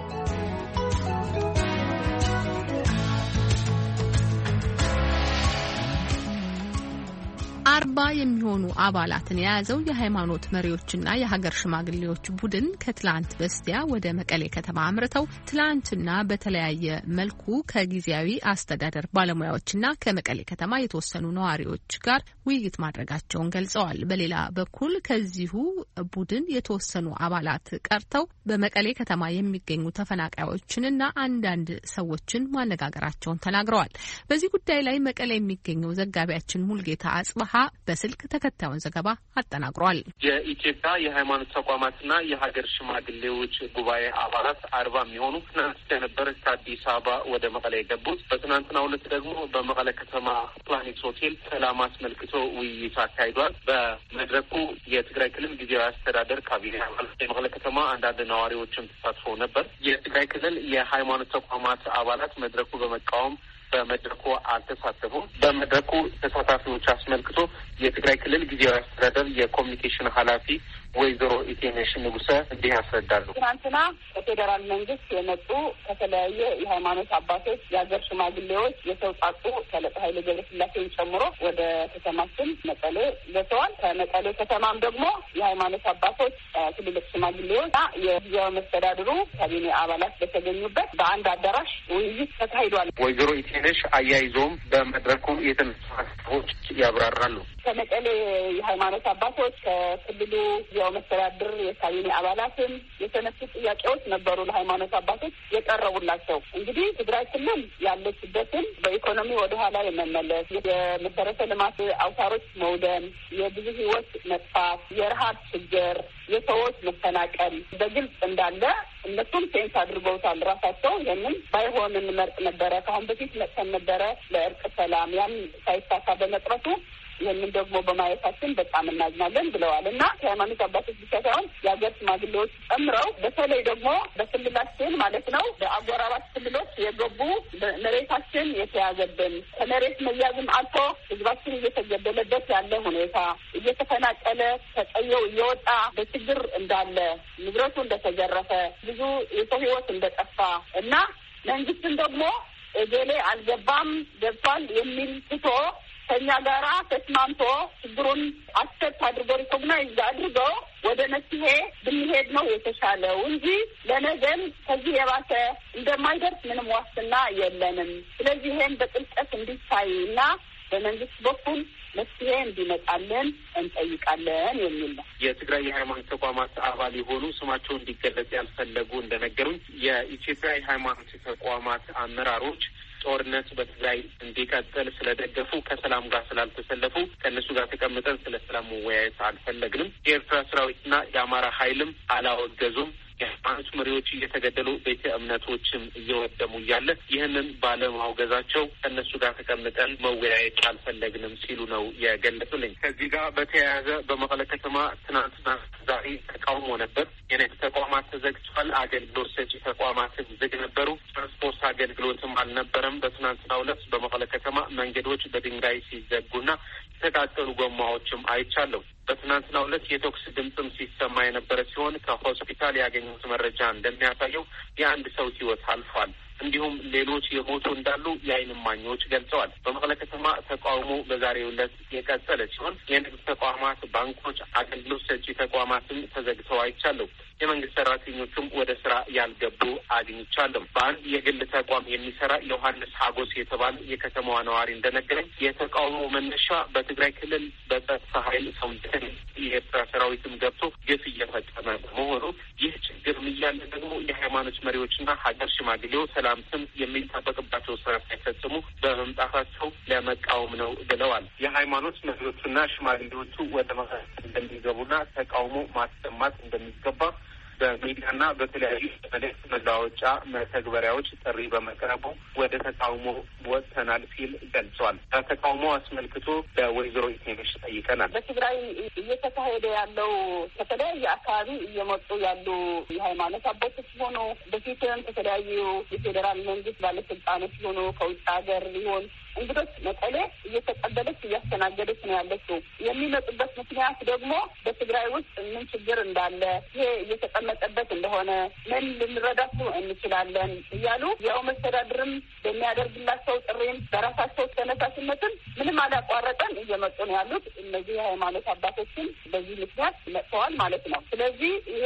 40 የሚሆኑ አባላትን የያዘው የሃይማኖት መሪዎችና የሀገር ሽማግሌዎች ቡድን ከትላንት በስቲያ ወደ መቀሌ ከተማ አምርተው ትላንትና በተለያየ መልኩ ከጊዜያዊ አስተዳደር ባለሙያዎችና ከመቀሌ ከተማ የተወሰኑ ነዋሪዎች ጋር ውይይት ማድረጋቸውን ገልጸዋል። በሌላ በኩል ከዚሁ ቡድን የተወሰኑ አባላት ቀርተው በመቀሌ ከተማ የሚገኙ ተፈናቃዮችንና አንዳንድ ሰዎችን ማነጋገራቸውን ተናግረዋል። በዚህ ጉዳይ ላይ መቀሌ የሚገኘው ዘጋቢያችን ሙልጌታ አጽበሃ በስልክ ተከታዩን ዘገባ አጠናቅሯል። የኢትዮጵያ የሃይማኖት ተቋማትና የሀገር ሽማግሌዎች ጉባኤ አባላት 40 የሚሆኑ ትናንት የነበረ ከአዲስ አበባ ወደ መቀሌ የገቡት በትናንትናው ዕለት ደግሞ በመቀሌ ከተማ ፕላኔት ሆቴል ሰላም አስመልክቶ ውይይት አካሂዷል። በመድረኩ የትግራይ ክልል ጊዜያዊ አስተዳደር ካቢኔ አባላት፣ የመቀሌ ከተማ አንዳንድ ነዋሪዎችም ተሳትፎ ነበር። የትግራይ ክልል የሃይማኖት ተቋማት አባላት መድረኩ በመቃወም በመድረኩ አልተሳተፉም። በመድረኩ ተሳታፊዎች አስመልክቶ የትግራይ ክልል ጊዜያዊ አስተዳደር የኮሚኒኬሽን ኃላፊ ወይዘሮ ኢቴነሽ ንጉሰ እንዲህ ያስረዳሉ። ትናንትና ከፌዴራል መንግስት የመጡ ከተለያየ የሃይማኖት አባቶች፣ የሀገር ሽማግሌዎች የተውጣጡ ከለጠ ኃይለ ገብረስላሴን ጨምሮ ወደ ከተማችን መቀሌ ገብተዋል። ከመቀሌ ከተማም ደግሞ የሃይማኖት አባቶች፣ ትልልቅ ሽማግሌዎችና የጊዜያዊ መስተዳድሩ ካቢኔ አባላት በተገኙበት በአንድ አዳራሽ ውይይት ተካሂዷል። ወይዘሮ ኢቴነሽ አያይዞም በመድረኩ የተነሱ ሀሳቦች ያብራራሉ። ከመቀሌ የሃይማኖት አባቶች ከክልሉ ጊዜያዊ መስተዳድር የካቢኔ አባላትም የተነሱ ጥያቄዎች ነበሩ። ለሃይማኖት አባቶች የቀረቡላቸው እንግዲህ ትግራይ ክልል ያለችበትን በኢኮኖሚ ወደኋላ የመመለስ፣ የመሰረተ ልማት አውታሮች መውደም፣ የብዙ ሕይወት መጥፋት፣ የረሀብ ችግር፣ የሰዎች መፈናቀል በግልጽ እንዳለ እነሱም ሴንስ አድርገውታል ራሳቸው። ይህንን ባይሆን እንመርጥ ነበረ፣ ከአሁን በፊት መጥተን ነበረ ለእርቅ ሰላም፣ ያን ሳይሳካ በመቅረቱ ይህንን ደግሞ በማየታችን በጣም እናዝናለን ብለዋል እና ከሃይማኖት አባቶች ብቻ ሳይሆን የሀገር ሽማግሌዎች ጨምረው በተለይ ደግሞ በክልላችን ማለት ነው በአጎራባች ክልሎች የገቡ መሬታችን የተያዘብን ከመሬት መያዝም አልፎ ህዝባችን እየተገደለበት ያለ ሁኔታ እየተፈናቀለ ከቀየው እየወጣ በችግር እንዳለ ንብረቱ እንደተዘረፈ ብዙ የሰው ህይወት እንደጠፋ እና መንግስትን ደግሞ እገሌ አልገባም ገብቷል የሚል ትቶ ከኛ ጋራ ተስማምቶ ችግሩን አክሰፕት አድርጎ ሪኮግናይዝ አድርጎ ወደ መፍትሄ ብንሄድ ነው የተሻለው እንጂ ለነገም ከዚህ የባሰ እንደማይደርስ ምንም ዋስትና የለንም። ስለዚህ ይሄን በጥልቀት እንዲታይ እና በመንግስት በኩል መፍትሄ እንዲመጣልን እንጠይቃለን የሚል ነው። የትግራይ የሃይማኖት ተቋማት አባል የሆኑ ስማቸው እንዲገለጽ ያልፈለጉ እንደነገሩኝ የኢትዮጵያ የሃይማኖት ተቋማት አመራሮች ጦርነት በትግራይ እንዲቀጥል ስለደገፉ ከሰላም ጋር ስላልተሰለፉ ከእነሱ ጋር ተቀምጠን ስለ ሰላም መወያየት አልፈለግንም። የኤርትራ ሰራዊትና የአማራ ኃይልም አላወገዙም። የሃይማኖት መሪዎች እየተገደሉ ቤተ እምነቶችም እየወደሙ እያለ ይህንን ባለማውገዛቸው ከእነሱ ጋር ተቀምጠን መወያየት አልፈለግንም ሲሉ ነው የገለጹልኝ። ከዚህ ጋር በተያያዘ በመቀለ ከተማ ትናንትና ዛሬ ተቃውሞ ነበር። የንግድ ተቋማት ተዘግቷል። አገልግሎት ሰጪ ተቋማትም ዝግ ነበሩ። ትራንስፖርት አገልግሎትም አልነበረም። በትናንትናው ዕለት በመቀለ ከተማ መንገዶች በድንጋይ ሲዘጉና የተቃጠሉ ጎማዎችም አይቻለሁ። በትናንትናው ዕለት የተኩስ ድምፅም ሲሰማ የነበረ ሲሆን ከሆስፒታል ያገኙት መረጃ እንደሚያሳየው የአንድ ሰው ሕይወት አልፏል። እንዲሁም ሌሎች የሞቱ እንዳሉ የዓይን እማኞች ገልጸዋል። በመቀለ ከተማ ተቃውሞ በዛሬው ዕለት የቀጠለ ሲሆን የንግድ ተቋማት፣ ባንኮች፣ አገልግሎት ሰጪ ተቋማትም ተዘግተው አይቻለሁ። የመንግስት ሰራተኞቹም ወደ ስራ ያልገቡ አግኝቻለሁ። በአንድ የግል ተቋም የሚሰራ ዮሐንስ ሀጎስ የተባለ የከተማዋ ነዋሪ እንደነገረኝ የተቃውሞ መነሻ በትግራይ ክልል በጸጥታ ኃይል ሰው የኤርትራ ሰራዊትም ገብቶ ግፍ እየፈጸመ በመሆኑ ይህ ችግርም እያለ ደግሞ የሃይማኖት መሪዎችና ሀገር ሽማግሌዎች ሰላም ስም የሚጠበቅባቸው ስራ ሳይፈጽሙ በመምጣታቸው ለመቃወም ነው ብለዋል። የሃይማኖት መሪዎቹና ሽማግሌዎቹ ወደ መካከል እንደሚገቡና ተቃውሞ ማሰማት እንደሚገባ በሚዲያና በተለያዩ መልዕክት መለዋወጫ መተግበሪያዎች ጥሪ በመቅረቡ ወደ ተቃውሞ ወጥተናል ሲል ገልጿል። ተቃውሞ አስመልክቶ በወይዘሮ ኢቴነሽ ጠይቀናል። በትግራይ እየተካሄደ ያለው ከተለያየ አካባቢ እየመጡ ያሉ የሃይማኖት አባቶች ሆኑ በፊትም ከተለያዩ የፌዴራል መንግስት ባለስልጣኖች ሆኑ ከውጭ ሀገር ሊሆን እንግዶች መቀሌ እየተቀበለች እያስተናገደች ነው ያለችው። የሚመጡበት ምክንያት ደግሞ በትግራይ ውስጥ ምን ችግር እንዳለ ይሄ እየተቀመጠበት እንደሆነ ምን ልንረዳችሁ እንችላለን እያሉ ያው መስተዳድርም በሚያደርግላቸው ጥሪም በራሳቸው ተነሳሽነትም ምንም አላቋረጠን እየመጡ ነው ያሉት። እነዚህ የሃይማኖት አባቶችን በዚህ ምክንያት መጥተዋል ማለት ነው። ስለዚህ ይሄ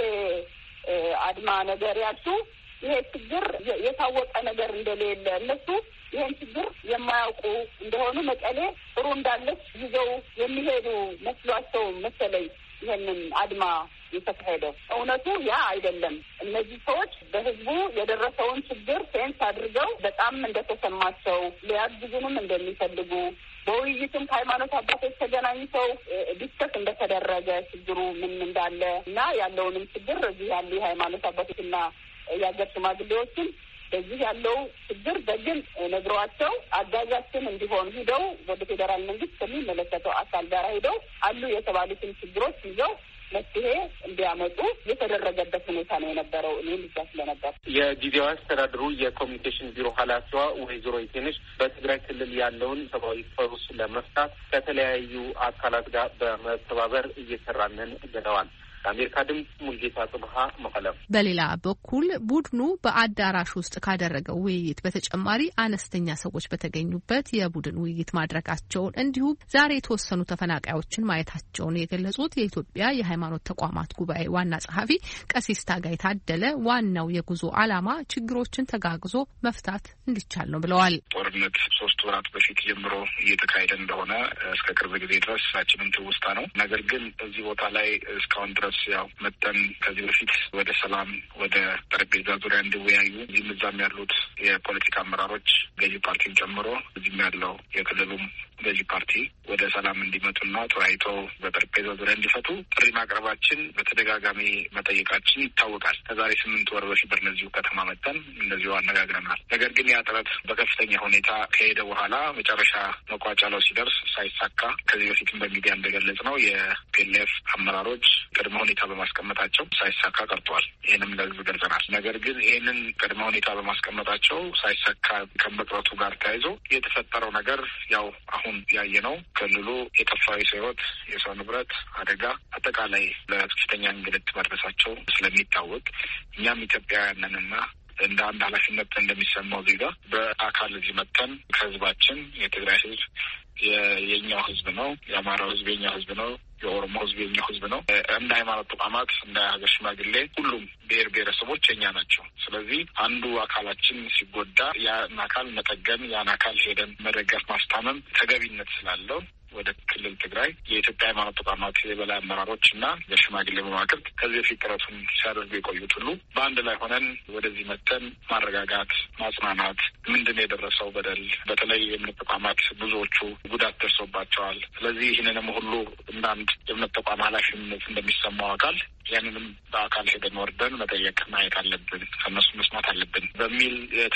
አድማ ነገር ያልሱ ይሄ ችግር የታወቀ ነገር እንደሌለ እነሱ ይህን ችግር የማያውቁ እንደሆኑ መቀሌ ጥሩ እንዳለች ይዘው የሚሄዱ መስሏቸው መሰለኝ ይህንን አድማ የተካሄደው። እውነቱ ያ አይደለም። እነዚህ ሰዎች በህዝቡ የደረሰውን ችግር ሴንስ አድርገው በጣም እንደተሰማቸው ሊያግዙንም እንደሚፈልጉ በውይይትም ከሃይማኖት አባቶች ተገናኝተው ዲስከስ እንደተደረገ ችግሩ ምን እንዳለ እና ያለውንም ችግር እዚህ ያሉ የሃይማኖት አባቶችና የሀገር ሽማግሌዎችን በዚህ ያለው ችግር በግልጽ ነግረዋቸው አጋዣችን እንዲሆን ሂደው ወደ ፌዴራል መንግስት ከሚመለከተው አካል ጋር ሂደው አሉ የተባሉትን ችግሮች ይዘው መፍትሄ እንዲያመጡ የተደረገበት ሁኔታ ነው የነበረው። እኔም እዛ ስለነበር የጊዜያዊ አስተዳደሩ የኮሚኒኬሽን ቢሮ ኃላፊዋ ወይዘሮ ኢቴነሽ በትግራይ ክልል ያለውን ሰብአዊ ቀውስ ለመፍታት ከተለያዩ አካላት ጋር በመተባበር እየሰራንን ብለዋል። ለአሜሪካ ድምፅ ሙልጌታ ጽብሃ መቀለም። በሌላ በኩል ቡድኑ በአዳራሽ ውስጥ ካደረገው ውይይት በተጨማሪ አነስተኛ ሰዎች በተገኙበት የቡድን ውይይት ማድረጋቸውን እንዲሁም ዛሬ የተወሰኑ ተፈናቃዮችን ማየታቸውን የገለጹት የኢትዮጵያ የሃይማኖት ተቋማት ጉባኤ ዋና ጸሐፊ ቀሲስ ታጋይ ታደለ ዋናው የጉዞ ዓላማ ችግሮችን ተጋግዞ መፍታት እንዲቻል ነው ብለዋል። ጦርነት 3 ወራት በፊት ጀምሮ እየተካሄደ እንደሆነ እስከ ቅርብ ጊዜ ድረስ ሳችንም ትውስታ ነው። ነገር ግን እዚህ ቦታ ላይ እስካሁን ድረስ ያው መጠን ከዚህ በፊት ወደ ሰላም ወደ ጠረጴዛ ዙሪያ እንዲወያዩ እዚህም እዛም ያሉት የፖለቲካ አመራሮች ገዢ ፓርቲን ጨምሮ እዚህም ያለው የክልሉም ገዢ ፓርቲ ወደ ሰላም እንዲመጡና ተወያይተው በጠረጴዛ ዙሪያ እንዲፈቱ ጥሪ ማቅረባችን በተደጋጋሚ መጠየቃችን ይታወቃል። ከዛሬ 8 ወር በፊት በእነዚሁ ከተማ መጠን እንደዚሁ አነጋግረናል። ነገር ግን ያ ጥረት በከፍተኛ ሁኔታ ከሄደ በኋላ መጨረሻ መቋጫ ላይ ሲደርስ ሳይሳካ ከዚህ በፊትም በሚዲያ እንደገለጽ ነው የፒኤልኤፍ አመራሮች ቅድመ ሁኔታ በማስቀመጣቸው ሳይሳካ ቀርቷል። ይህንም ለህዝብ ገልጸናል። ነገር ግን ይህንን ቅድመ ሁኔታ በማስቀመጣቸው ሳይሳካ ከመቅረቱ ጋር ተያይዞ የተፈጠረው ነገር ያው አሁን ያየነው ክልሉ የጠፋው የሰው ሕይወት፣ የሰው ንብረት አደጋ አጠቃላይ ለከፍተኛ እንግልት መድረሳቸው ስለሚታወቅ እኛም ኢትዮጵያውያንንና እንደ አንድ ኃላፊነት እንደሚሰማው ዜጋ በአካል እዚህ መጥተን ከህዝባችን የትግራይ ህዝብ የኛው ህዝብ ነው፣ የአማራው ህዝብ የኛው ህዝብ ነው፣ የኦሮሞ ህዝብ የኛው ህዝብ ነው። እንደ ሃይማኖት ተቋማት እንደ ሀገር ሽማግሌ ሁሉም ብሔር ብሔረሰቦች የኛ ናቸው። ስለዚህ አንዱ አካላችን ሲጎዳ ያን አካል መጠገን፣ ያን አካል ሄደን መደገፍ፣ ማስታመም ተገቢነት ስላለው ወደ ክልል ትግራይ የኢትዮጵያ ሃይማኖት ተቋማት የበላይ አመራሮችና የሽማግሌ መዋቅርት ከዚህ በፊት ጥረቱን ሲያደርጉ የቆዩት ሁሉ በአንድ ላይ ሆነን ወደዚህ መተን ማረጋጋት፣ ማጽናናት፣ ምንድን ነው የደረሰው በደል፣ በተለይ የእምነት ተቋማት ብዙዎቹ ጉዳት ደርሶባቸዋል። ስለዚህ ይህንንም ሁሉ እንደ አንድ የእምነት ተቋም ኃላፊነት እንደሚሰማው አካል ያንንም በአካል ሄደን ወርደን መጠየቅ ማየት አለብን፣ ከእነሱ መስማት አለብን በሚል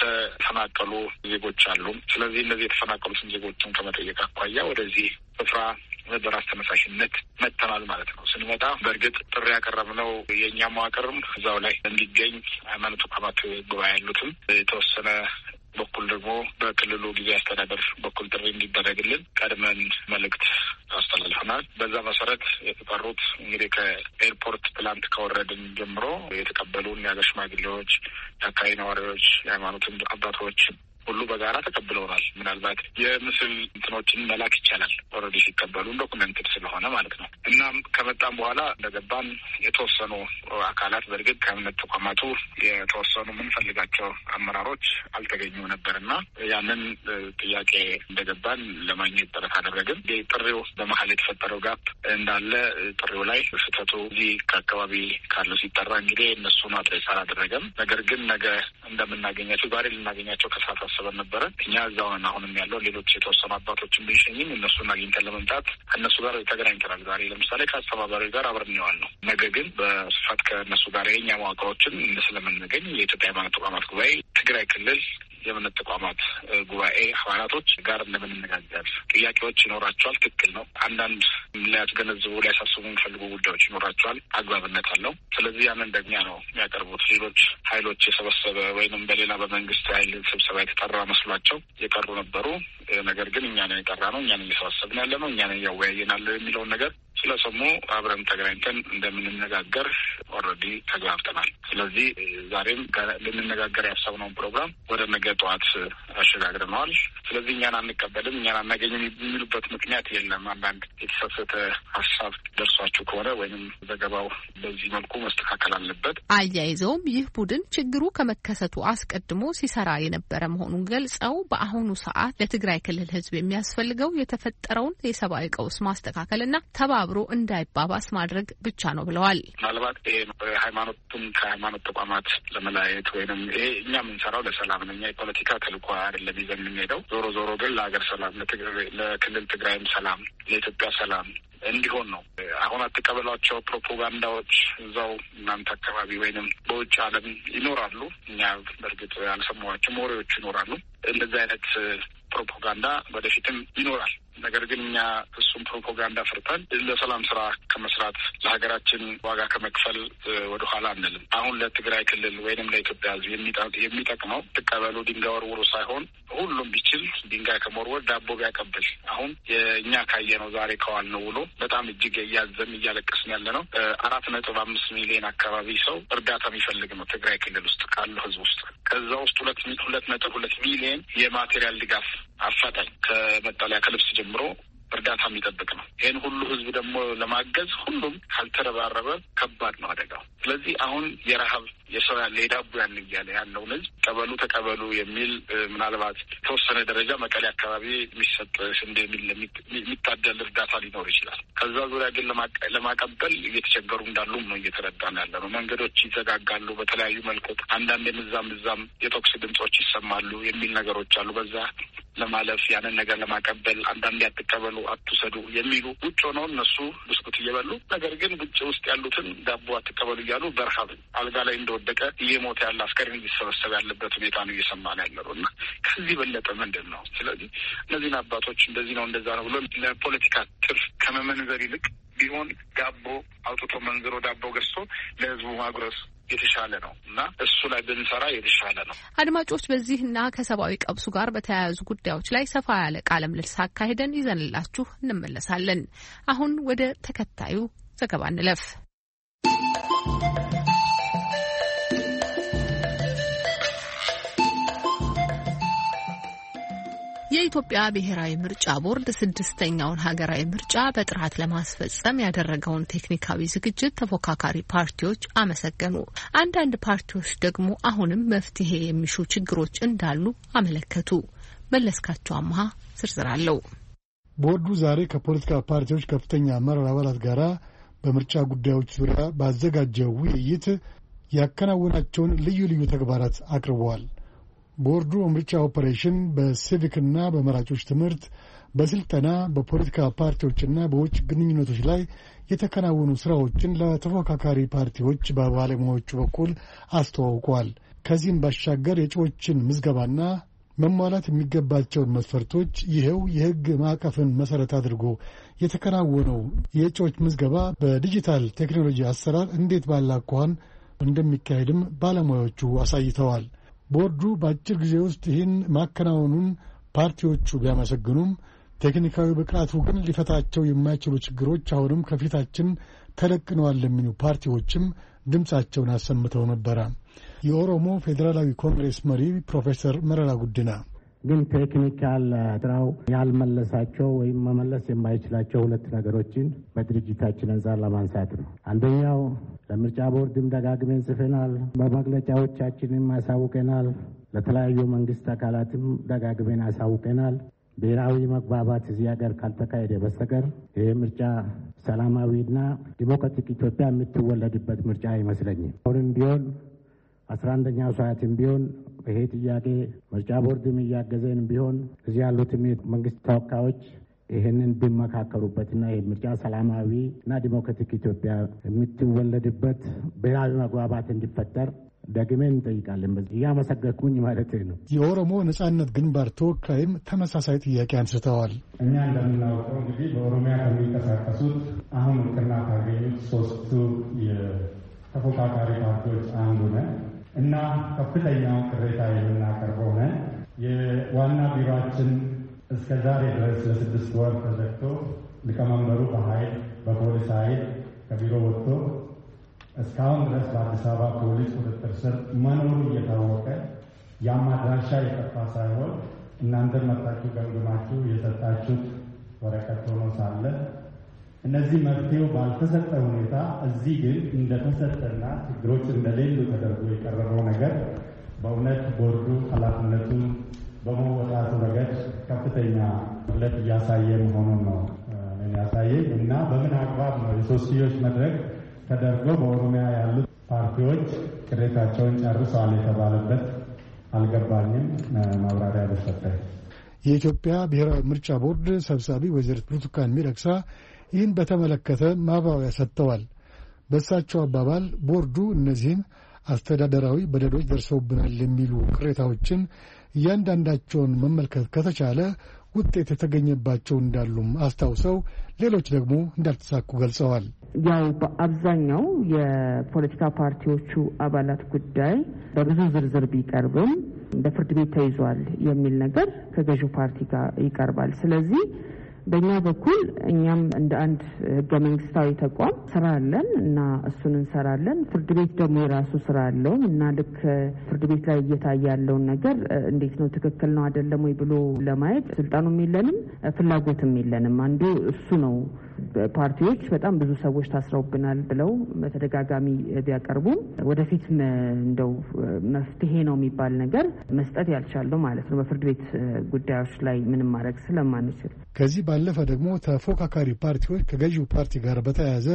የተፈናቀሉ ዜጎች አሉ። ስለዚህ እነዚህ የተፈናቀሉትን ዜጎችን ከመጠየቅ አኳያ ወደዚህ ስፍራ በራስ ተነሳሽነት መጥተናል ማለት ነው። ስንመጣ በእርግጥ ጥሪ ያቀረብነው የእኛ መዋቅርም እዛው ላይ እንዲገኝ ሃይማኖት ተቋማት ጉባኤ ያሉትም የተወሰነ በኩል ደግሞ በክልሉ ጊዜ አስተዳደር በኩል ጥሪ እንዲደረግልን ቀድመን መልእክት አስተላልፈናል። በዛ መሰረት የተጠሩት እንግዲህ ከኤርፖርት ትላንት ከወረድን ጀምሮ የተቀበሉን የሀገር ሽማግሌዎች፣ የአካባቢ ነዋሪዎች፣ የሃይማኖት አባቶች ሁሉ በጋራ ተቀብለውናል። ምናልባት የምስል እንትኖችን መላክ ይቻላል ኦልሬዲ ሲቀበሉን ዶኩመንትድ ስለሆነ ማለት ነው። እናም ከመጣም በኋላ እንደገባን የተወሰኑ አካላት በእርግጥ ከእምነት ተቋማቱ የተወሰኑ የምንፈልጋቸው አመራሮች አልተገኙም ነበርና ያንን ጥያቄ እንደገባን ለማግኘት ጥረት አደረግን። ጥሪው በመሀል የተፈጠረው ጋፕ እንዳለ ጥሪው ላይ ስህተቱ እዚህ ከአካባቢ ካለው ሲጠራ እንግዲህ እነሱን አድሬስ አላደረገም። ነገር ግን ነገ እንደምናገኛቸው ዛሬ ልናገኛቸው ከሳት አስበን ነበረ። እኛ እዛው ነን አሁንም ያለው ሌሎች የተወሰኑ አባቶችን ብንሸኝም እነሱን አግኝተን ለመምጣት ከእነሱ ጋር ተገናኝተናል። ዛሬ ለምሳሌ ከአስተባባሪ ጋር አብረን ዋል ነው። ነገ ግን በስፋት ከእነሱ ጋር የኛ መዋቅሮችን ስለምንገኝ የኢትዮጵያ ሃይማኖት ተቋማት ጉባኤ ትግራይ ክልል የእምነት ተቋማት ጉባኤ አባላቶች ጋር እንደምንነጋገር ጥያቄዎች ይኖራቸዋል። ትክክል ነው። አንዳንድ ሊያስገነዝቡ ሊያሳስቡ የሚፈልጉ ጉዳዮች ይኖራቸዋል። አግባብነት አለው። ስለዚህ ያንን ደግሞ ነው የሚያቀርቡት። ሌሎች ኃይሎች የሰበሰበ ወይንም በሌላ በመንግስት ኃይል ስብሰባ የተጠራ መስሏቸው የቀሩ ነበሩ። ነገር ግን እኛንን የጠራ ነው፣ እኛንን እየሰበሰብን ያለ ነው፣ እኛንን እያወያየናለ የሚለውን ነገር ስለሰሙ አብረን ተገናኝተን እንደምንነጋገር ኦልሬዲ ተግባብተናል። ስለዚህ ዛሬም ልንነጋገር ያሰብነውን ፕሮግራም ወደ ነገ ጠዋት አሸጋግረነዋል። ስለዚህ እኛን አንቀበልም፣ እኛን አናገኝም የሚሉበት ምክንያት የለም። አንዳንድ የተሳሳተ ሀሳብ ደርሷችሁ ከሆነ ወይም ዘገባው በዚህ መልኩ መስተካከል አለበት። አያይዘውም ይህ ቡድን ችግሩ ከመከሰቱ አስቀድሞ ሲሰራ የነበረ መሆኑን ገልጸው በአሁኑ ሰዓት ለትግራይ ክልል ሕዝብ የሚያስፈልገው የተፈጠረውን የሰብአዊ ቀውስ ማስተካከልና ተባብሮ እንዳይባባስ ማድረግ ብቻ ነው ብለዋል። ምናልባት ይሄ ሃይማኖቱን ከሃይማኖት ተቋማት ለመለያየት ወይንም ይሄ እኛ የምንሰራው ለሰላም ነው። እኛ የፖለቲካ ተልዕኮ አይደለም ይዘን የምንሄደው። ዞሮ ግን ለሀገር ሰላም፣ ለክልል ትግራይም ሰላም፣ ለኢትዮጵያ ሰላም እንዲሆን ነው። አሁን አትቀበሏቸው ፕሮፓጋንዳዎች እዛው እናንተ አካባቢ ወይንም በውጭ ዓለም ይኖራሉ። እኛ በእርግጥ ያልሰማኋቸው ወሬዎች ይኖራሉ። እንደዚህ አይነት ፕሮፓጋንዳ ወደፊትም ይኖራል። ነገር ግን እኛ እሱም ፕሮፓጋንዳ ፍርተን ለሰላም ስራ ከመስራት ለሀገራችን ዋጋ ከመክፈል ወደኋላ አንልም። አሁን ለትግራይ ክልል ወይንም ለኢትዮጵያ ሕዝብ የሚጠቅመው ትቀበሉ ድንጋይ ወርውሩ ሳይሆን ሁሉም ቢችል ድንጋይ ከመወርወር ዳቦ ቢያቀብል። አሁን የእኛ ካየነው ዛሬ ከዋል ነው ውሎ በጣም እጅግ እያዘን እያለቀስን ያለ ነው። 4.5 ሚሊዮን አካባቢ ሰው እርዳታ የሚፈልግ ነው ትግራይ ክልል ውስጥ ካለው ሕዝብ ውስጥ ከዛ ውስጥ 2.2 ሚሊዮን የማቴሪያል ድጋፍ አፋጣኝ ከመጠለያ ከልብስ ጀምሮ እርዳታ የሚጠብቅ ነው። ይህን ሁሉ ህዝብ ደግሞ ለማገዝ ሁሉም ካልተረባረበ ከባድ ነው አደጋው። ስለዚህ አሁን የረሀብ የሰው ያለ የዳቦ ያን እያለ ያለውን ህዝብ ተቀበሉ የሚል ምናልባት የተወሰነ ደረጃ መቀሌ አካባቢ የሚሰጥ ስንዴ የሚታደል እርዳታ ሊኖር ይችላል። ከዛ ዙሪያ ግን ለማቀበል እየተቸገሩ እንዳሉም ነው እየተረዳን ያለ ነው። መንገዶች ይዘጋጋሉ በተለያዩ መልኩ። አንዳንድ የምዛም የተኩስ ድምጾች ይሰማሉ የሚል ነገሮች አሉ። በዛ ለማለፍ ያንን ነገር ለማቀበል አንዳንድ ያትቀበሉ አትውሰዱ የሚሉ ውጭ ሆነው እነሱ ብስኩት እየበሉ ነገር ግን ውጭ ውስጥ ያሉትን ዳቦ አትቀበሉ እያሉ በረሀብ አልጋ ላይ እንደወደቀ እየሞተ ያለ አስከሬን እየተሰበሰበ ያለበት ሁኔታ ነው እየሰማን ያለው እና ከዚህ በለጠ ምንድን ነው? ስለዚህ እነዚህን አባቶች እንደዚህ ነው እንደዛ ነው ብሎ ለፖለቲካ ትርፍ ከመመንዘር ይልቅ ቢሆን ዳቦ አውጥቶ መንዝሮ ዳቦ ገዝቶ ለህዝቡ ማጉረስ የተሻለ ነው እና እሱ ላይ ብንሰራ የተሻለ ነው። አድማጮች፣ በዚህና ከሰብአዊ ቀውሱ ጋር በተያያዙ ጉዳዮች ላይ ሰፋ ያለ ቃለ ምልልስ አካሂደን ይዘንላችሁ እንመለሳለን። አሁን ወደ ተከታዩ ዘገባ እንለፍ። የኢትዮጵያ ብሔራዊ ምርጫ ቦርድ 6ኛውን ሀገራዊ ምርጫ በጥራት ለማስፈጸም ያደረገውን ቴክኒካዊ ዝግጅት ተፎካካሪ ፓርቲዎች አመሰገኑ። አንዳንድ ፓርቲዎች ደግሞ አሁንም መፍትሄ የሚሹ ችግሮች እንዳሉ አመለከቱ። መለስካቸው አምሃ ዝርዝር አለው። ቦርዱ ዛሬ ከፖለቲካ ፓርቲዎች ከፍተኛ አመራር አባላት ጋር በምርጫ ጉዳዮች ዙሪያ ባዘጋጀው ውይይት ያከናወናቸውን ልዩ ልዩ ተግባራት አቅርበዋል። ቦርዱ በምርጫ ኦፐሬሽን፣ በሲቪክና በመራጮች ትምህርት፣ በስልጠና፣ በፖለቲካ ፓርቲዎችና በውጭ ግንኙነቶች ላይ የተከናወኑ ስራዎችን ለተፎካካሪ ፓርቲዎች በባለሙያዎቹ በኩል አስተዋውቋል። ከዚህም ባሻገር የእጩዎችን ምዝገባና መሟላት የሚገባቸውን መስፈርቶች ይኸው የሕግ ማዕቀፍን መሠረት አድርጎ የተከናወነው የእጩዎች ምዝገባ በዲጂታል ቴክኖሎጂ አሰራር እንዴት ባለ አኳኋን እንደሚካሄድም ባለሙያዎቹ አሳይተዋል። ቦርዱ በአጭር ጊዜ ውስጥ ይህን ማከናወኑን ፓርቲዎቹ ቢያመሰግኑም ቴክኒካዊ ብቃቱ ግን ሊፈታቸው የማይችሉ ችግሮች አሁንም ከፊታችን ተደቅነዋል የሚሉ ፓርቲዎችም ድምፃቸውን አሰምተው ነበረ። የኦሮሞ ፌዴራላዊ ኮንግሬስ መሪ ፕሮፌሰር መረራ ጉዲና ግን ቴክኒካል ስራው ያልመለሳቸው ወይም መመለስ የማይችላቸው ሁለት ነገሮችን በድርጅታችን አንጻር ለማንሳት ነው። አንደኛው ለምርጫ ቦርድም ደጋግመን ጽፈናል፣ በመግለጫዎቻችንም አሳውቀናል፣ ለተለያዩ መንግስት አካላትም ደጋግመን አሳውቀናል። ብሔራዊ መግባባት እዚህ ሀገር ካልተካሄደ በስተቀር ይህ ምርጫ ሰላማዊና ዲሞክራቲክ ኢትዮጵያ የምትወለድበት ምርጫ አይመስለኝም። አሁንም ቢሆን 11ኛው ሰዓትም ቢሆን ይሄ ጥያቄ ምርጫ ቦርድም እያገዘን ቢሆን እዚህ ያሉትም መንግስት ተወካዮች ይህንን ቢመካከሩበትና ይህ ምርጫ ሰላማዊ እና ዲሞክራቲክ ኢትዮጵያ የምትወለድበት ብሔራዊ መግባባት እንዲፈጠር ደግሜን እንጠይቃለን። እያመሰገንኩኝ ማለት ነው። የኦሮሞ ነጻነት ግንባር ተወካይም ተመሳሳይ ጥያቄ አንስተዋል። እኛ እንደምናውቀው እንግዲህ በኦሮሚያ ከሚንቀሳቀሱት አሁን እውቅና ካገኙት 3ቱ የተፎካካሪ ፓርቲዎች አንዱ ነን እና ከፍተኛውን ቅሬታ የምናቀርበው ነን። የዋና ቢሮአችን እስከ ዛሬ ድረስ ለ6 ወር ተዘግቶ ሊቀመንበሩ በኃይል በፖሊስ ኃይል ከቢሮ ወጥቶ እስካሁን ድረስ በአዲስ አበባ ፖሊስ ቁጥጥር ስር መኖሩ እየታወቀ ያም አድራሻ የጠፋ ሳይሆን እናንተን መጣችሁ ገምግማችሁ የሰጣችሁት ወረቀት ሆኖ ሳለ እነዚህ መፍትሄው ባልተሰጠ ሁኔታ እዚህ ግን እንደተሰጠና ችግሮች እንደሌሉ ተደርጎ የቀረበው ነገር በእውነት ቦርዱ ኃላፊነቱን በመወጣቱ ረገድ ከፍተኛ ጉድለት እያሳየ መሆኑን ነው ያሳየኝ እና በምን አግባብ ነው የሶስትዮሽ መድረክ ተደርጎ በኦሮሚያ ያሉት ፓርቲዎች ቅሬታቸውን ጨርሰዋል የተባለበት አልገባኝም። ማብራሪያ በሰጠኝ። የኢትዮጵያ ብሔራዊ ምርጫ ቦርድ ሰብሳቢ ወይዘሪት ብርቱካን ሚደቅሳ ይህን በተመለከተ ማብራሪያ ሰጥተዋል። በእሳቸው አባባል ቦርዱ እነዚህን አስተዳደራዊ በደሎች ደርሰውብናል የሚሉ ቅሬታዎችን እያንዳንዳቸውን መመልከት ከተቻለ ውጤት የተገኘባቸው እንዳሉም አስታውሰው ሌሎች ደግሞ እንዳልተሳኩ ገልጸዋል። ያው በአብዛኛው የፖለቲካ ፓርቲዎቹ አባላት ጉዳይ በብዙ ዝርዝር ቢቀርብም በፍርድ ቤት ተይዟል የሚል ነገር ከገዢው ፓርቲ ጋር ይቀርባል። ስለዚህ በእኛ በኩል እኛም እንደ አንድ ህገ መንግስታዊ ተቋም ስራ አለን እና እሱን እንሰራለን። ፍርድ ቤት ደግሞ የራሱ ስራ አለው እና ልክ ፍርድ ቤት ላይ እየታየ ያለውን ነገር እንዴት ነው ትክክል ነው አይደለም ወይ ብሎ ለማየት ስልጣኑም የለንም ፍላጎትም የለንም። አንዱ እሱ ነው። ፓርቲዎች በጣም ብዙ ሰዎች ታስረውብናል ብለው በተደጋጋሚ ቢያቀርቡም ወደፊት እንደው መፍትሄ ነው የሚባል ነገር መስጠት ያልቻለው ማለት ነው በፍርድ ቤት ጉዳዮች ላይ ምንም ማድረግ ስለማንችል። ከዚህ ባለፈ ደግሞ ተፎካካሪ ፓርቲዎች ከገዢው ፓርቲ ጋር በተያያዘ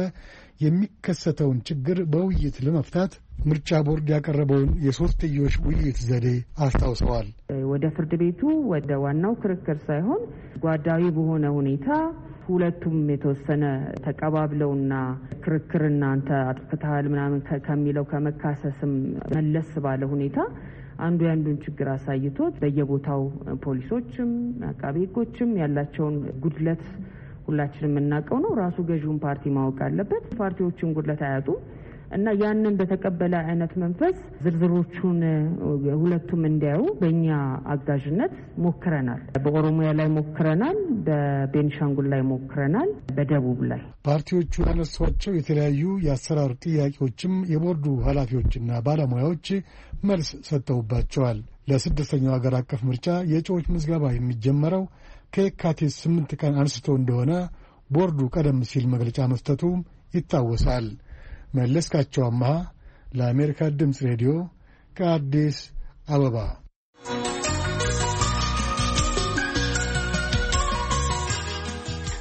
የሚከሰተውን ችግር በውይይት ለመፍታት ምርጫ ቦርድ ያቀረበውን የሶስትዮሽ ውይይት ዘዴ አስታውሰዋል። ወደ ፍርድ ቤቱ ወደ ዋናው ክርክር ሳይሆን ጓዳዊ በሆነ ሁኔታ ሁለቱም የተወሰነ ተቀባብለውና ክርክርና አንተ አጥፍተሃል ምናምን ከሚለው ከመካሰስም መለስ ባለ ሁኔታ አንዱ ያንዱን ችግር አሳይቶት በየቦታው ፖሊሶችም አቃቤ ሕጎችም ያላቸውን ጉድለት ሁላችንም የምናውቀው ነው። ራሱ ገዢውን ፓርቲ ማወቅ አለበት። ፓርቲዎችን ጉድለት አያጡም እና ያንን በተቀበለ አይነት መንፈስ ዝርዝሮቹን ሁለቱም እንዲያዩ በእኛ አጋዥነት ሞክረናል። በኦሮሚያ ላይ ሞክረናል፣ በቤኒሻንጉል ላይ ሞክረናል፣ በደቡብ ላይ። ፓርቲዎቹ ያነሷቸው የተለያዩ የአሰራር ጥያቄዎችም የቦርዱ ኃላፊዎችና ባለሙያዎች መልስ ሰጥተውባቸዋል። ለ6ኛው ሀገር አቀፍ ምርጫ የእጩዎች ምዝገባ የሚጀመረው ከየካቲት 8 ቀን አንስቶ እንደሆነ ቦርዱ ቀደም ሲል መግለጫ መስጠቱ ይታወሳል። መለስካቸው አማሃ ለአሜሪካ ድምፅ ሬዲዮ ከአዲስ አበባ።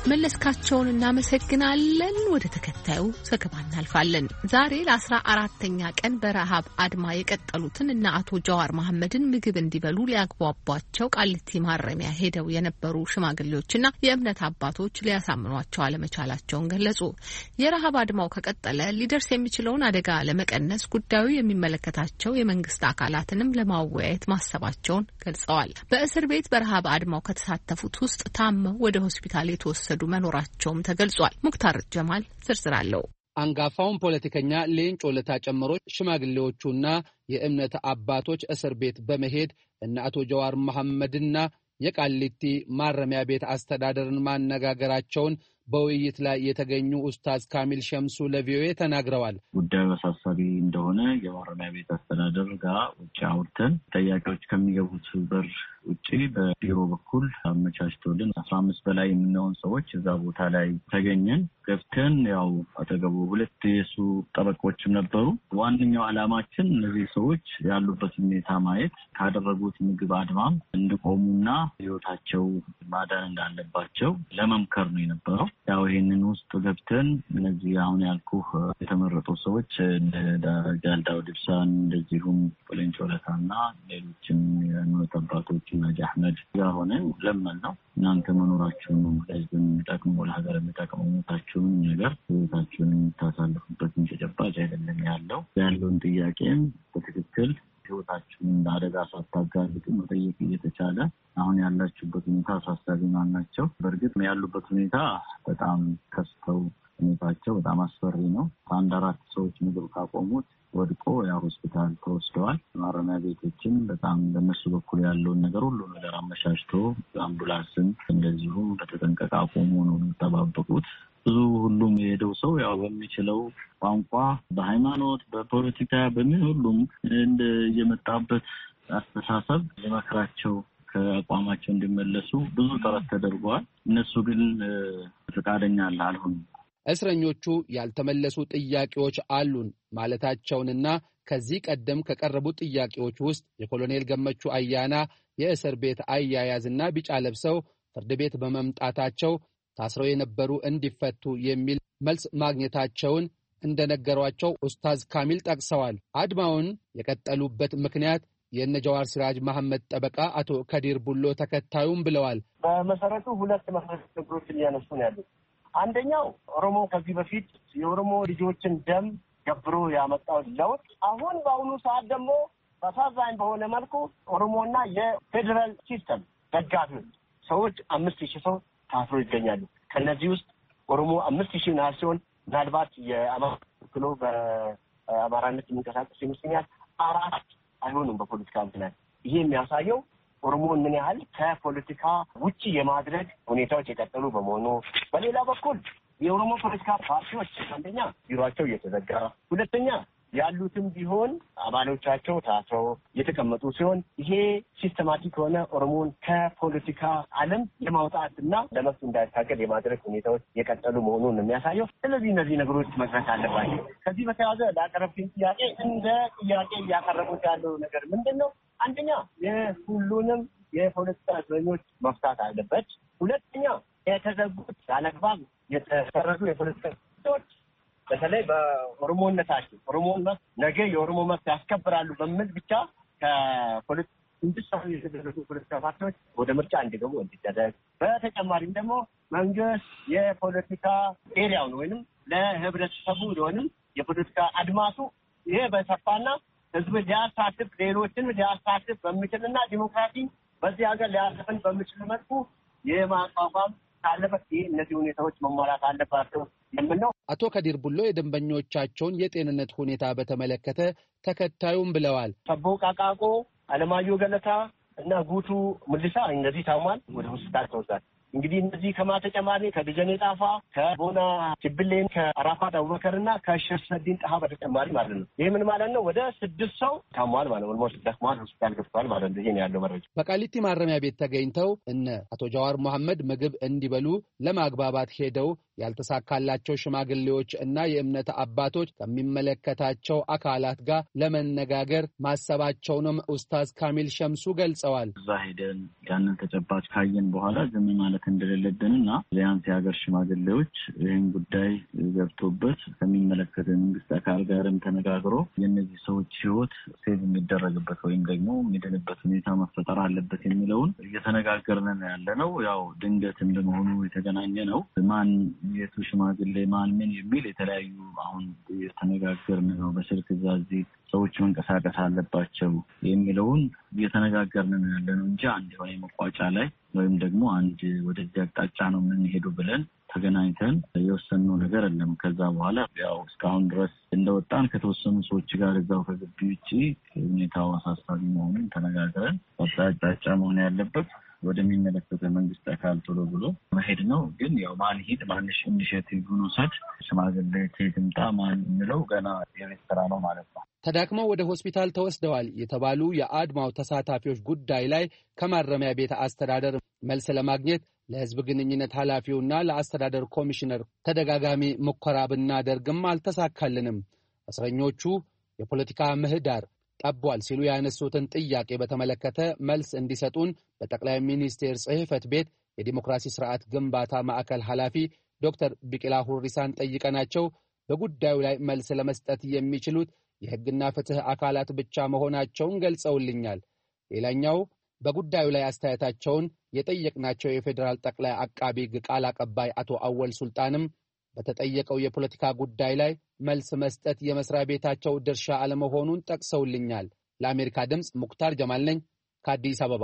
መለስካቸውን እናመሰግናለን። ወደ ተከታዩ ዘገባ እናልፋለን። ዛሬ ለ14ኛ ቀን በረሃብ አድማ የቀጠሉትን እና አቶ ጀዋር መሐመድን ምግብ እንዲበሉ ሊያግባቧቸው ቃሊቲ ማረሚያ ሄደው የነበሩ ሽማግሌዎችና የእምነት አባቶች ሊያሳምኗቸው አለመቻላቸውን ገለጹ። የረሃብ አድማው ከቀጠለ ሊደርስ የሚችለውን አደጋ ለመቀነስ ጉዳዩ የሚመለከታቸው የመንግስት አካላትንም ለማወያየት ማሰባቸውን ገልጸዋል። በእስር ቤት በረሃብ አድማው ከተሳተፉት ውስጥ ታመው ወደ ሆስፒታል የተወሰዱ መኖራቸውም ተገልጿል። ሙክታር ጀማል ዝርዝር አለው። አንጋፋውን ፖለቲከኛ ሌንጮ ለታ ጨምሮ ሽማግሌዎቹና የእምነት አባቶች እስር ቤት በመሄድ እነ አቶ ጀዋር መሐመድና የቃሊቲ ማረሚያ ቤት አስተዳደርን ማነጋገራቸውን በውይይት ላይ የተገኙ ኡስታዝ ካሚል ሸምሱ ለቪኦኤ ተናግረዋል። ጉዳዩ አሳሳቢ እንደሆነ የማረሚያ ቤት አስተዳደር ጋር ውጭ አውርተን ጥያቄዎች ከሚገቡት በር ውጭ በቢሮ በኩል አመቻችቶልን 15 በላይ የምንሆን ሰዎች እዛ ቦታ ላይ ተገኘን። ገብተን ያው አጠገቡ ሁለት የሱ ጠበቆችም ነበሩ። ዋነኛው ዓላማችን እነዚህ ሰዎች ያሉበት ሁኔታ ማየት፣ ካደረጉት ምግብ አድማም እንዲቆሙና ህይወታቸው ማዳን እንዳለባቸው ለመምከር ነው የነበረው። ያው ይሄንን ውስጥ ገብተን እነዚህ አሁን ያልኩህ የተመረጡ ሰዎች ጃል ዳውድ ኢብሳን እንደዚሁም ሌንጮ ለታና ሌሎችም የእምነት አባቶች ናጅ አህመድ ጋር ሆነን ለምን ነው እናንተ መኖራችሁን ለህዝብን የሚጠቅሙ ለሀገር የሚጠቅሙ ሞታችሁን ነገር ህይወታችሁን የምታሳልፉበት ተጨባጭ አይደለም ያለውን ጥያቄም በትክክል ህይወታችሁን ለአደጋ ሳታጋልጡ መጠየቅ እየተቻለ አሁን ያላችሁበት ሁኔታ አሳሳቢ ናቸው። በእርግጥ ያሉበት ሁኔታ በጣም ከስተው ሁኔታቸው በጣም አስፈሪ ነው። አንድ 4 ሰዎች ምግብ ካቆሙት ወድቆ ያ ሆስፒታል ተወስደዋል። ማረሚያ ቤቶችን በጣም በነሱ በኩል ያለውን ነገር ሁሉ ነገር አመቻችቶ አምቡላንስን እንደዚሁም በተጠንቀቅ አቆሙ ነው የሚጠባበቁት። ብዙ ሁሉም የሄደው ሰው ያው በሚችለው ቋንቋ በሃይማኖት በፖለቲካ በምን ሁሉም እንደ የመጣበት አስተሳሰብ ለማክራቸው ከአቋማቸው እንዲመለሱ ብዙ ጥረት ተደርጓል። እነሱ ግን ፈቃደኛ አልሆኑም። እስረኞቹ ያልተመለሱ ጥያቄዎች አሉን ማለታቸውንና ከዚህ ቀደም ከቀረቡ ጥያቄዎች ውስጥ የኮሎኔል ገመቹ አያና የእስር ቤት አያያዝና ቢጫ ለብሰው ፍርድ ቤት በመምጣታቸው ታስረው የነበሩ እንዲፈቱ የሚል መልስ ማግኘታቸውን እንደነገሯቸው ኡስታዝ ካሚል ጠቅሰዋል። አድማውን የቀጠሉበት ምክንያት የነጃዋር ሲራጅ መሐመድ ጠበቃ አቶ ከዲር ቡሎ ተከታዩም ብለዋል። በመሰረቱ ሁለት መሰረታዊ ችግሮችን እያነሱ ነው ያሉት። አንደኛው ኦሮሞ ከዚህ በፊት የኦሮሞ ልጆችን ደም ገብሮ ያመጣው ለውጥ አሁን በአሁኑ ሰዓት ደግሞ በአሳዛኝ በሆነ መልኩ ኦሮሞና የፌዴራል ሲስተም ደጋፊዎች ሰዎች 5000 ሰው ታስሮ ይገኛሉ። ከነዚህ ውስጥ ኦሮሞ 5000 ናት ሲሆን ምናልባት የአማራ ክሎ በአማራነት የሚንቀሳቀስ ይመስለኛል 4 አይሆኑም በፖለቲካ ምክንያት። ይሄ የሚያሳየው ኦሮሞን ምን ያህል ከፖለቲካ ውጪ የማድረግ ሁኔታዎች የቀጠሉ በመሆኑ፣ በሌላ በኩል የኦሮሞ ፖለቲካ ፓርቲዎች አንደኛ ቢሮአቸው እየተዘጋ፣ ሁለተኛ ያሉትም ቢሆን አባሎቻቸው ታስረው የተቀመጡ ሲሆን ይሄ ሲስተማቲክ የሆነ ኦሮሞን ከፖለቲካ ዓለም የማውጣትና ለመብቱ እንዳይታገል የማድረግ ሁኔታዎች የቀጠሉ መሆኑን ነው የሚያሳየው። ስለዚህ እነዚህ ነገሮች መቅረት አለባቸው። ከዚህ በተያያዘ ላቀረብኩኝ ጥያቄ እንደ ጥያቄ እያቀረቡት ያለው ነገር ምንድን ነው? አንደኛ የሁሉንም የፖለቲካ እስረኞች መፍታት አለበት። ሁለተኛ የተዘጉት ያለአግባብ የተሰረዙ የፖለቲካ እስረኞች በተለይ በኦሮሞነታቸው ኦሮሞን መብት ነገ የኦሮሞ መብት ያስከብራሉ በሚል ብቻ ከፖለቲካ እንዲሰሩ የተደረጉ ፖለቲካ ፓርቲዎች ወደ ምርጫ እንዲገቡ እንዲደረግ፣ በተጨማሪም ደግሞ መንግስት የፖለቲካ ኤሪያውን ወይንም ለህብረተሰቡ ወይንም የፖለቲካ አድማሱ ይሄ በሰፋና ህዝብ ሊያሳትፍ ሌሎችን ሊያሳትፍ በሚችልና ዲሞክራሲ በዚህ ሀገር ሊያሰፍን በሚችል መልኩ የማቋቋም ካለበት እነዚህ ሁኔታዎች መሟላት አለባቸው የምንለው። አቶ ከዲር ቡሎ የደንበኞቻቸውን የጤንነት ሁኔታ በተመለከተ ተከታዩም ብለዋል። ሰቦ ቃቃቆ፣ አለማየሁ ገለታ እና ጉቱ ሙልሳ እነዚህ ታሟል፣ ወደ ሆስፒታል ተወስዷል። እንግዲህ እነዚህ ከማተጨማሪ ከደጀኔ ጣፋ፣ ከቦና ችብሌን፣ ከአራፋት አቡበከርና ከሸርሰዲን ጣሃ በተጨማሪ ማለት ነው። ይህ ምን ማለት ነው? ወደ 6 ሰው ታሟል ማለት ነው። ኦልሞስት ደክሟል፣ ሆስፒታል ገብቷል ማለት ነው። ይሄ ነው ያለው መረጃ። በቃሊቲ ማረሚያ ቤት ተገኝተው እነ አቶ ጀዋር መሐመድ ምግብ እንዲበሉ ለማግባባት ሄደው ያልተሳካላቸው ሽማግሌዎች እና የእምነት አባቶች ከሚመለከታቸው አካላት ጋር ለመነጋገር ማሰባቸውንም ኡስታዝ ካሚል ሸምሱ ገልጸዋል። እዛ ሄደን ያንን ተጨባጭ ካየን በኋላ ዝም ማለት እንደሌለብንና ቢያንስ የሀገር ሽማግሌዎች ይህን ጉዳይ ገብቶበት ከሚመለከተው መንግስት አካል ጋርም ተነጋግሮ የእነዚህ ሰዎች ህይወት ሴቭ የሚደረግበት ወይም ደግሞ የሚድንበት ሁኔታ መፈጠር አለበት የሚለውን እየተነጋገርን ያለነው። ያው ድንገት እንደመሆኑ የተገናኘ ነው። ማን የቱ ሽማግሌ ማን ምን የሚል የተለያዩ አሁን እየተነጋገርን ነው። በስልክ እዚህ ሰዎች መንቀሳቀስ አለባቸው የሚለውን እየተነጋገርን ያለነው እንጂ አንድ የሆነ መቋጫ ላይ ወይም ደግሞ አንድ ወደዚህ አቅጣጫ ነው የምንሄደው ብለን ተገናኝተን የወሰንነው ነገር የለም። ከዛ በኋላ ያው እስካሁን ድረስ እንደወጣን ከተወሰኑ ሰዎች ጋር እዛው ከግቢ ውጪ ሁኔታው አሳሳቢ መሆኑን ተነጋግረን አቅጣጫ መሆን ያለበት ወደሚመለከተው መንግስት አካል ቶሎ ብሎ መሄድ ነው። ግን ያው ማን ሂድ ማንሽ ኢኒሼቲቭን ወሰድ ሽማግሌ ትምጣ ማን የሚለው ገና የቤት ስራ ነው ማለት ነው። ተዳክመው ወደ ሆስፒታል ተወስደዋል የተባሉ የአድማው ተሳታፊዎች ጉዳይ ላይ ከማረሚያ ቤት አስተዳደር መልስ ለማግኘት ለህዝብ ግንኙነት ኃላፊውና ለአስተዳደር ኮሚሽነር ተደጋጋሚ ሙከራ ብናደርግም አልተሳካልንም። እስረኞቹ የፖለቲካ ምህዳር ጠቧል ሲሉ ያነሱትን ጥያቄ በተመለከተ መልስ እንዲሰጡን በጠቅላይ ሚኒስቴር ጽሕፈት ቤት የዲሞክራሲ ስርዓት ግንባታ ማዕከል ኃላፊ ዶክተር ቢቂላ ሁሪሳን ጠይቀናቸው በጉዳዩ ላይ መልስ ለመስጠት የሚችሉት የህግና ፍትህ አካላት ብቻ መሆናቸውን ገልጸውልኛል። ሌላኛው በጉዳዩ ላይ አስተያየታቸውን የጠየቅናቸው የፌዴራል ጠቅላይ አቃቢ ሕግ ቃል አቀባይ አቶ አወል ሱልጣንም በተጠየቀው የፖለቲካ ጉዳይ ላይ መልስ መስጠት የመስሪያ ቤታቸው ድርሻ አለመሆኑን ጠቅሰውልኛል። ለአሜሪካ ድምፅ ሙክታር ጀማል ነኝ ከአዲስ አበባ።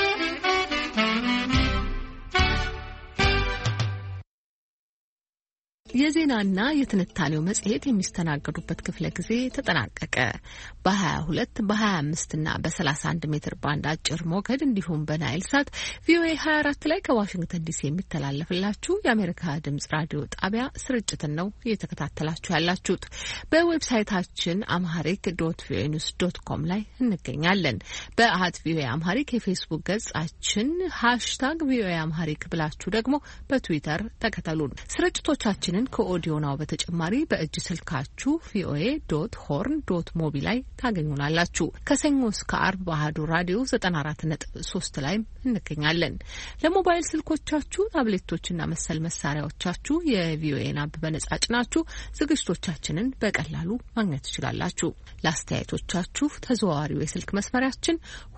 የዜናና የትንታኔው መጽሔት የሚስተናገዱበት ክፍለ ጊዜ ተጠናቀቀ። በ22 በ25 እና በ31 ሜትር ባንድ አጭር ሞገድ እንዲሁም በናይል ሳት ቪኦኤ 24 ላይ ከዋሽንግተን ዲሲ የሚተላለፍላችሁ የአሜሪካ ድምጽ ራዲዮ ጣቢያ ስርጭትን ነው እየተከታተላችሁ ያላችሁት። በዌብሳይታችን amharic.voanews.com ላይ እንገኛለን። በአት ቪኦኤ አምሃሪክ የፌስቡክ ገጻችን #ቪኦኤ አምሃሪክ ብላችሁ ደግሞ በትዊተር ተከተሉን። ስርጭቶቻችንን ከኦዲዮ ናው በተጨማሪ በእጅ ስልካችሁ voa.horn.mobi ላይ ታገኙናላችሁ። ከሰኞ እስከ አርብ በአሃዱ ራዲዮ 94.3 ላይ እንገኛለን። ለሞባይል ስልኮቻችሁ ታብሌቶችና መሰል መሳሪያዎቻችሁ የቪኦኤን አፕ በነጻ ጭናችሁ ዝግጅቶቻችንን በቀላሉ ማግኘት ትችላላችሁ። ለአስተያየቶቻችሁ ተዘዋዋሪው የስልክ መስመሪያችን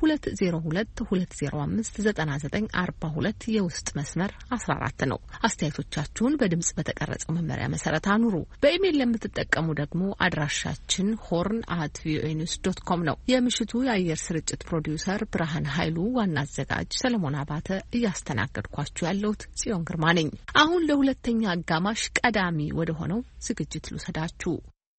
2022059942 የውስጥ መስመር 14 ነው። አስተያየቶቻችሁን በድምጽ በተቀረጸው መመሪያ መሰረት አኑሩ። በኢሜይል ለምትጠቀሙ ደግሞ አድራሻችን horn@voanews.com ነው። የምሽቱ የአየር ስርጭት ፕሮዲውሰር ብርሃን ኃይሉ፣ ዋና አዘጋጅ ሰለሞን አባተ፣ እያስተናገድኳችሁ ያለሁት ጽዮን ግርማ ነኝ። አሁን ለሁለተኛ አጋማሽ ቀዳሚ ወደ ሆነው ዝግጅት ልውሰዳችሁ።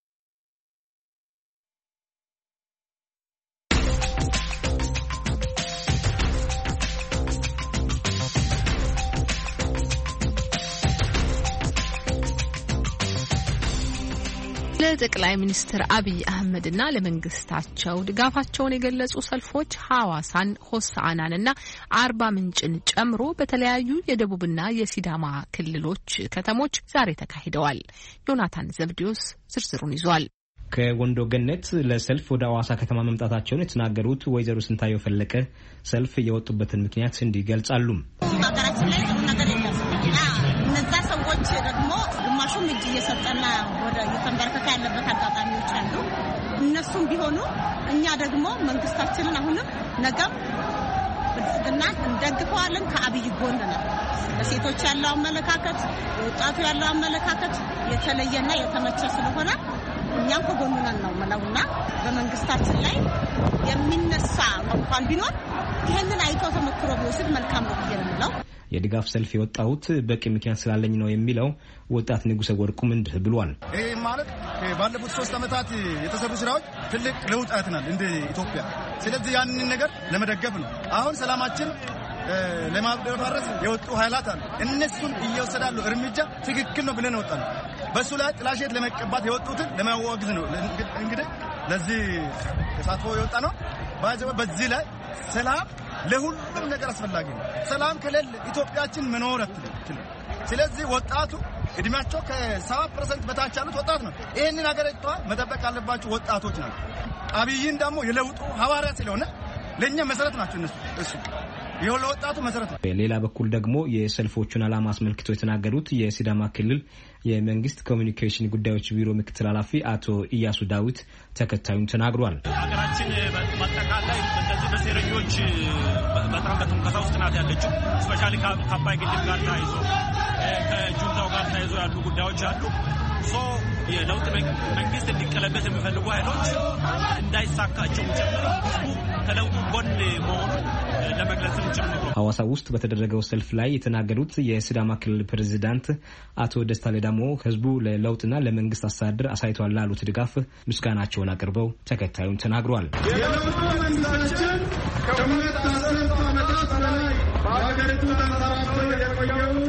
ለጠቅላይ ሚኒስትር አብይ አህመድና ለመንግስታቸው ድጋፋቸውን የገለጹ ሰልፎች ሐዋሳን፣ ሆሳዕናንና አርባ ምንጭን ጨምሮ በተለያዩ የደቡብና የሲዳማ ክልሎች ከተሞች ዛሬ ተካሂደዋል። ዮናታን ዘብዲዮስ ዝርዝሩን ይዟል። ከወንዶ ገነት ለሰልፍ ወደ ሐዋሳ ከተማ መምጣታቸውን የተናገሩት ወይዘሮ ስንታየው ፈለቀ ሰልፍ የወጡበትን ምክንያት እንዲህ ይገልጻሉ። ሀገራችን ላይ ጥሩ ነገር የለም። እነዛ ሰዎች ደግሞ ግማሹም እጅ እየሰጠና ወደ እየተንበረከከ ያለበት አጋጣሚዎች አሉ። እነሱም ቢሆኑ እኛ ደግሞ መንግስታችንን አሁንም ነገም ብልጽግና እንደግፈዋለን። ከአብይ ጎን ነን። ለሴቶች ያለው አመለካከት፣ ወጣቱ ያለው አመለካከት የተለየና የተመቸ ስለሆነ እኛም ከጎኑ ነን ነው የምለውና በመንግስታችን ላይ የሚነሳ እንኳን ቢኖር ይሄንን አይተው ተመክሮ ቢወስድ መልካም ነው ብዬ ነው የምለው። የድጋፍ ሰልፍ የወጣሁት በቂ ምክንያት ስላለኝ ነው የሚለው ወጣት ንጉሰ ወርቁም እንዲህ ብሏል። ይሄ ማለት ባለፉት 3 ዓመታት የተሰሩ ስራዎች ትልቅ ለውጥ አይተናል እንደ ኢትዮጵያ። ስለዚህ ያንን ነገር ለመደገፍ ነው። አሁን ሰላማችን ለማደፍረስ የወጡ ኃይላት አሉ። እነሱን እየወሰዳሉ እርምጃ ትክክል ነው ብለን ወጣን። በሱ ላይ ጥላሸት ለመቀባት የወጡትን ለማወግዝ ነው። እንግዲህ ለዚህ ተሳትፎ የወጣ ነው። በዚህ ላይ ሰላም ለሁሉም ነገር አስፈላጊ ነው። ሰላም ከሌለ ኢትዮጵያችን መኖር አትችልም። ስለዚህ ወጣቱ እድሜያቸው ከ7% በታች ያሉት ወጣት ነው። ይህንን ሀገር መጠበቅ ያለባቸው ወጣቶች ናቸው። አብይን ደግሞ የለውጡ ሐዋርያ ስለሆነ ለእኛ መሰረት ናቸው እሱ ይኸው ለወጣቱ መሰረት ነው። በሌላ በኩል ደግሞ የሰልፎቹን ዓላማ አስመልክቶ የተናገሩት የሲዳማ ክልል የመንግስት ኮሚኒኬሽን ጉዳዮች ቢሮ ምክትል ኃላፊ አቶ ኢያሱ ዳዊት ተከታዩን ተናግሯል። ሀገራችን በአጠቃላይ እንደዚህ በሴረኞች በጣም በትንኮሳ ውስጥ ናት ያለችው። ስፔሻሊ ከአባይ ግድብ ጋር ተያይዞ ከጁንታው ጋር ተያይዞ ያሉ ጉዳዮች አሉ። የለውጥ መንግስት እንዲቀለበስ የሚፈልጉ ኃይሎች እንዳይሳካቸው ጭምር ህዝቡ ከለውጡ ጎን መሆኑን ለመግለጽ ጭምር ሐዋሳ ውስጥ በተደረገው ሰልፍ ላይ የተናገሩት የሲዳማ ክልል ፕሬዝዳንት አቶ ደስታ ሌዳሞ ህዝቡ ለለውጥና ለመንግስት አስተዳደር አሳይቷል ላሉት ድጋፍ ምስጋናቸውን አቅርበው ተከታዩን ተናግሯል። የለውጡ መንግስታችን ከሁለት አስርት ዓመታት በላይ በሀገሪቱ ተንሰራፍቶ የቆየውን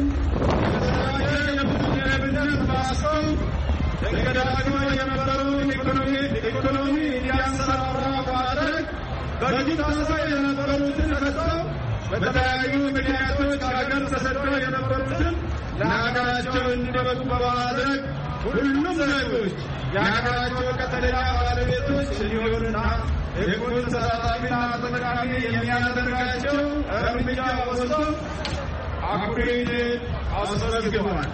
የብዝሃነት ማስቆም ተንገዳግዶ የነበረውን ኢኮኖሚ እንዲያንሰራራ ማድረግ በፊት ታስረው የነበሩትን ፈተው በተለያዩ ምክንያቶች ከሀገር ተሰደው የነበሩትን ለሀገራቸው እንዲበቁ በማድረግ ሁሉም ዜጎች የሀገራቸው ቀጥተኛ ባለቤቶች እንዲሆኑና እኩል ተሳታፊና ተጠቃሚ የሚያደርጋቸው እርምጃ ወስዶ አኩሪ ድል አስመዝግቧል።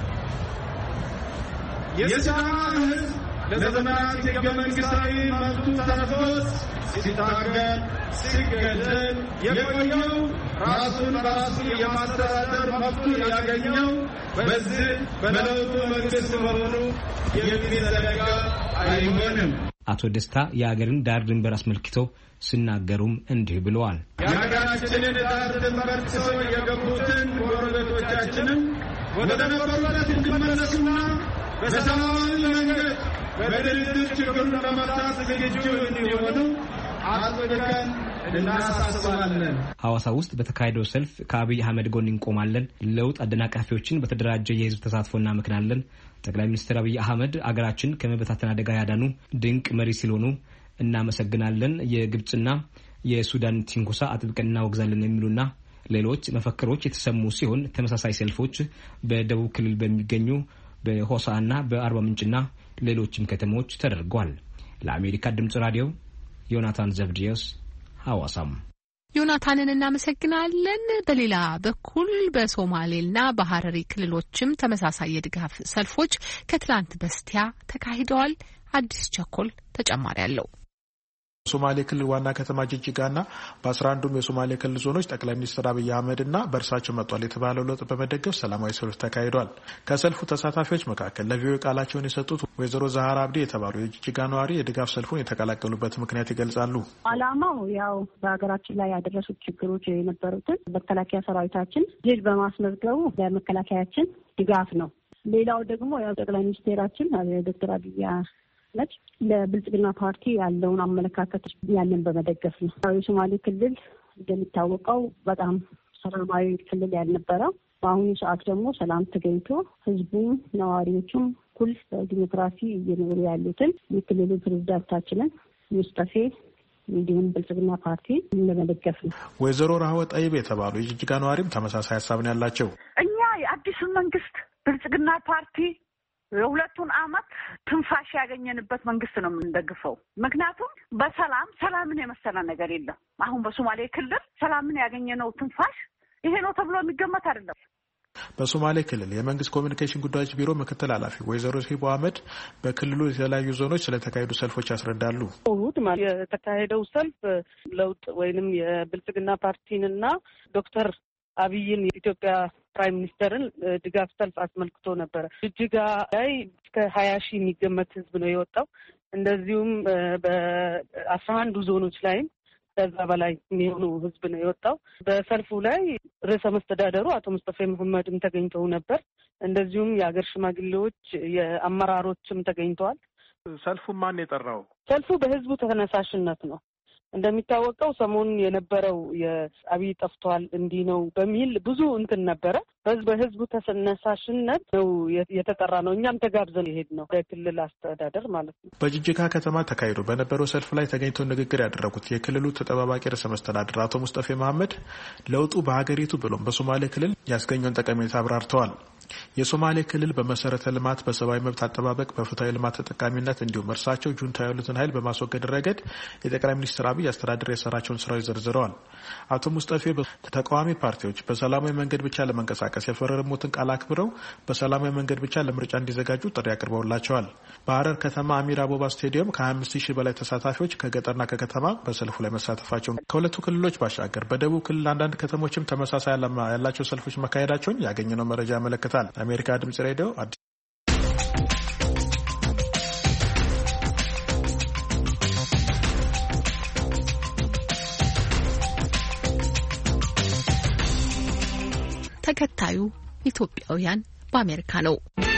የሲዳማ ህዝብ ለዘመናት ህገ መንግስታዊ መብቱ ተነፍጎት ሲታገል ሲገደል የቆየው ራሱን በራሱ የማስተዳደር መብቱን ያገኘው በዚህ በለውጡ መንግስት መሆኑ የሚዘነጋ አይሆንም። አቶ ደስታ የሀገርን ዳር ድንበር አስመልክተው ሲናገሩም እንዲህ ብለዋል። የሀገራችንን ዳር ድንበር ጥሰው የገቡትን ጎረቤቶቻችንን ወደ ነበሩበት እንዲመለሱና በሰላማዊ መንገድ በድርድር ችግሩን ለመፍታት ዝግጁ እንዲሆኑ አጥብቀን እናሳስባለን። ሐዋሳ ውስጥ በተካሄደው ሰልፍ ከአብይ አህመድ ጎን እንቆማለን፣ ለውጥ አደናቃፊዎችን በተደራጀ የህዝብ ተሳትፎ እናመክናለን፣ ጠቅላይ ሚኒስትር አብይ አህመድ አገራችን ከመበታተን አደጋ ያዳኑ ድንቅ መሪ ስለሆኑ እናመሰግናለን፣ የግብጽና የሱዳን ትንኮሳ አጥብቀን እናወግዛለን የሚሉና ሌሎች መፈክሮች የተሰሙ ሲሆን ተመሳሳይ ሰልፎች በደቡብ ክልል በሚገኙ በሆሳዕና በአርባ ምንጭና ሌሎችም ከተሞች ተደርጓል። ለአሜሪካ ድምጽ ራዲዮ ዮናታን ዘብዲዮስ ሐዋሳም። ዮናታንን እናመሰግናለን። በሌላ በኩል በሶማሌና በሐረሪ ክልሎችም ተመሳሳይ የድጋፍ ሰልፎች ከትላንት በስቲያ ተካሂደዋል። አዲስ ቸኮል ተጨማሪ አለው። ሶማሌ ክልል ዋና ከተማ ጅጅጋና በ11ዱም የሶማሌ ክልል ዞኖች ጠቅላይ ሚኒስትር አብይ አህመድና በእርሳቸው መጥቷል የተባለው ለውጥ በመደገፍ ሰላማዊ ሰልፍ ተካሂዷል። ከሰልፉ ተሳታፊዎች መካከል ለቪኦኤ ቃላቸውን የሰጡት ወይዘሮ ዛሃራ አብዲ የተባሉ የጅጅጋ ነዋሪ የድጋፍ ሰልፉን የተቀላቀሉበት ምክንያት ይገልጻሉ። ዓላማው ያው በሀገራችን ላይ ያደረሱት ችግሮች የነበሩትን መከላከያ ሰራዊታችን ድል በማስመዝገቡ ለመከላከያችን ድጋፍ ነው። ሌላው ደግሞ ያው ጠቅላይ ሚኒስቴራችን ዶክተር አብይ ለብልጽግና ፓርቲ ያለውን አመለካከት ያንን በመደገፍ ነው። የሶማሌ ክልል እንደሚታወቀው በጣም ሰላማዊ ክልል ያልነበረው በአሁኑ ሰዓት ደግሞ ሰላም ተገኝቶ ህዝቡም ነዋሪዎቹም እኩል በዲሞክራሲ እየኖሩ ያሉትን የክልሉ ፕሬዝዳንታችንን ሙስጠፌ እንዲሁም ብልጽግና ፓርቲ ለመደገፍ ነው። ወይዘሮ ራህወት ጠይብ የተባሉ የጅጅጋ ነዋሪም ተመሳሳይ ሀሳብ ነው ያላቸው። እኛ የአዲሱን መንግስት ብልጽግና ፓርቲ የሁለቱን አመት ትንፋሽ ያገኘንበት መንግስት ነው የምንደግፈው። ምክንያቱም ሰላምን የመሰለ ነገር የለም። አሁን በሶማሌ ክልል ሰላምን ያገኘነው ትንፋሽ ይሄ ነው ተብሎ የሚገመት አይደለም። በሶማሌ ክልል የመንግስት ኮሚኒኬሽን ጉዳዮች ቢሮ ምክትል ኃላፊ ወይዘሮ ሂቦ አህመድ በክልሉ የተለያዩ ዞኖች ስለተካሄዱ ሰልፎች ያስረዳሉ። የተካሄደው ሰልፍ ለውጥ ወይንም የብልጽግና ፓርቲንና ዶክተር አብይን የኢትዮጵያ ፕራይም ሚኒስተርን ድጋፍ ሰልፍ አስመልክቶ ነበረ። ጅጅጋ ላይ እስከ 20 ሺህ የሚገመት ህዝብ ነው የወጣው። እንደዚሁም በ11 ዞኖች ላይም ከዛ በላይ የሚሆኑ ህዝብ ነው የወጣው። በሰልፉ ላይ ርዕሰ መስተዳደሩ አቶ ሙስጠፌ መሐመድም ተገኝተው ነበር። እንደዚሁም የሀገር ሽማግሌዎች፣ የአመራሮችም ተገኝተዋል። ሰልፉ ማን የጠራው? ሰልፉ በህዝቡ ተነሳሽነት ነው። እንደሚታወቀው ሰሞኑን የነበረው የአብይ ጠፍቷል እንዲህ ነው በሚል ብዙ እንትን ነበረ። በህዝቡ ተነሳሽነት ነው የተጠራ ነው። እኛም ተጋብዘን የሄድ ነው ከክልል አስተዳደር ማለት ነው። በጅጅጋ ከተማ ተካሂዶ በነበረው ሰልፍ ላይ ተገኝተው ንግግር ያደረጉት የክልሉ ተጠባባቂ ርዕሰ መስተዳድር አቶ ሙስጠፌ መሐመድ ለውጡ በሀገሪቱ ብሎም በሶማሌ ክልል ያስገኘውን ጠቀሜታ አብራርተዋል። የሶማሌ ክልል በመሰረተ ልማት፣ በሰብአዊ መብት አጠባበቅ፣ በፍትሃዊ ልማት ተጠቃሚነት እንዲሁም እርሳቸው ጁንታ ያሉትን ኃይል በማስወገድ ረገድ የጠቅላይ ሚኒስትር አብይ አስተዳደር የሰራቸውን ስራዎች ዘርዝረዋል። አቶ ሙስጠፌ ተቃዋሚ ፓርቲዎች በሰላማዊ መንገድ ብቻ ለመንቀሳቀስ የፈረሙትን ቃል አክብረው በሰላማዊ መንገድ ብቻ ለምርጫ እንዲዘጋጁ ጥሪ አቅርበውላቸዋል። በሐረር ከተማ አሚር አቦባ ስቴዲየም ከ25,000 በላይ ተሳታፊዎች ከገጠርና ከከተማ በሰልፉ ላይ መሳተፋቸውን ከሁለቱ ክልሎች ባሻገር በደቡብ ክልል አንዳንድ ከተሞችም ተመሳሳይ ዓላማ ያላቸው ሰልፎች መካሄዳቸውን ያገኘነው መረጃ ያመለክታል። አሜሪካ ድምጽ ሬዲዮ አዲስ ተከታዩ ኢትዮጵያውያን በአሜሪካ ነው።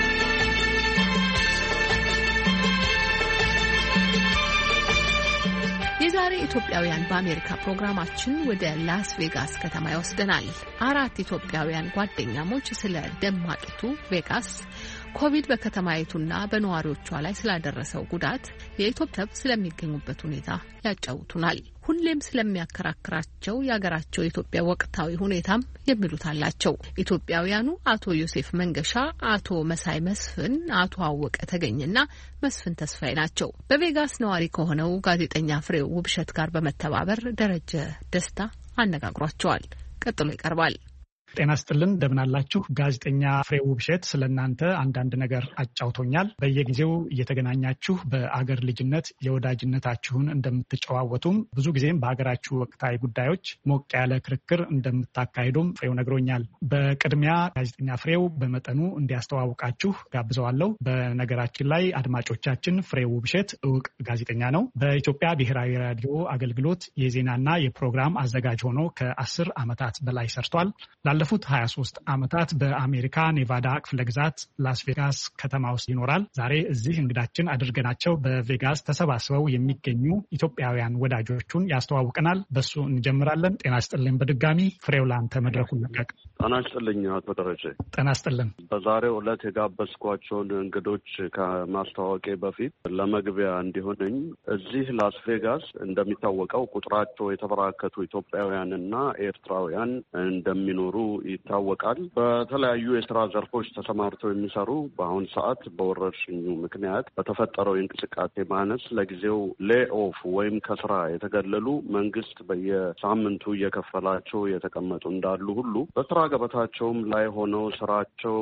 የዛሬ ኢትዮጵያውያን በአሜሪካ ፕሮግራማችን ወደ ላስ ቬጋስ ከተማ ይወስደናል። 4 ኢትዮጵያውያን ጓደኛሞች ስለ ደማቂቱ ቬጋስ፣ ኮቪድ በከተማይቱና በነዋሪዎቿ ላይ ስላደረሰው ጉዳት፣ የኢትዮጵያ ስለሚገኙበት ሁኔታ ያጫውቱናል። ሁሌም ስለሚያከራክራቸው የሀገራቸው የኢትዮጵያ ወቅታዊ ሁኔታም የሚሉት አላቸው። ኢትዮጵያውያኑ አቶ ዮሴፍ መንገሻ፣ አቶ መሳይ መስፍን፣ አቶ አወቀ ተገኝና መስፍን ተስፋዬ ናቸው። በቬጋስ ነዋሪ ከሆነው ጋዜጠኛ ፍሬው ውብሸት ጋር በመተባበር ደረጀ ደስታ አነጋግሯቸዋል። ቀጥሎ ይቀርባል። ጤና ስጥልን፣ እንደምናላችሁ። ጋዜጠኛ ፍሬው ውብሸት ስለናንተ አንዳንድ ነገር አጫውቶኛል። በየጊዜው እየተገናኛችሁ በአገር ልጅነት የወዳጅነታችሁን እንደምትጨዋወቱም ብዙ ጊዜም በሀገራችሁ ወቅታዊ ጉዳዮች ሞቅ ያለ ክርክር እንደምታካሂዱም ፍሬው ነግሮኛል። በቅድሚያ ጋዜጠኛ ፍሬው በመጠኑ እንዲያስተዋውቃችሁ ጋብዘዋለሁ። በነገራችን ላይ አድማጮቻችን፣ ፍሬው ውብሸት እውቅ ጋዜጠኛ ነው። በኢትዮጵያ ብሔራዊ ራዲዮ አገልግሎት የዜናና የፕሮግራም አዘጋጅ ሆኖ ከ10 ዓመታት በላይ ሰርቷል። ላለፉት 23 ዓመታት በአሜሪካ ኔቫዳ ክፍለ ግዛት ላስ ቬጋስ ከተማ ውስጥ ይኖራል። ዛሬ እዚህ እንግዳችን አድርገናቸው በቬጋስ ተሰባስበው የሚገኙ ኢትዮጵያውያን ወዳጆቹን ያስተዋውቀናል። በሱ እንጀምራለን። ጤና ይስጥልኝ። በድጋሚ ፍሬው ላንተ መድረኩን ለቀቅ። ጤና ይስጥልኝ አቶ ደረጀ። ጤና ይስጥልን። በዛሬው ዕለት የጋበዝኳቸውን እንግዶች ከማስተዋወቄ በፊት ለመግቢያ እንዲሆነኝ እዚህ ላስ ቬጋስ እንደሚታወቀው ቁጥራቸው የተበራከቱ ኢትዮጵያውያንና ኤርትራውያን እንደሚኖሩ ይታወቃል። በተለያዩ የስራ ዘርፎች ተሰማርተው የሚሰሩ በአሁን ሰዓት በወረርሽኙ ምክንያት በተፈጠረው የእንቅስቃሴ ማነስ ለጊዜው ሌኦፍ ወይም ከስራ የተገለሉ መንግስት በየሳምንቱ እየከፈላቸው የተቀመጡ እንዳሉ ሁሉ በስራ ገበታቸውም ላይ ሆነው ስራቸው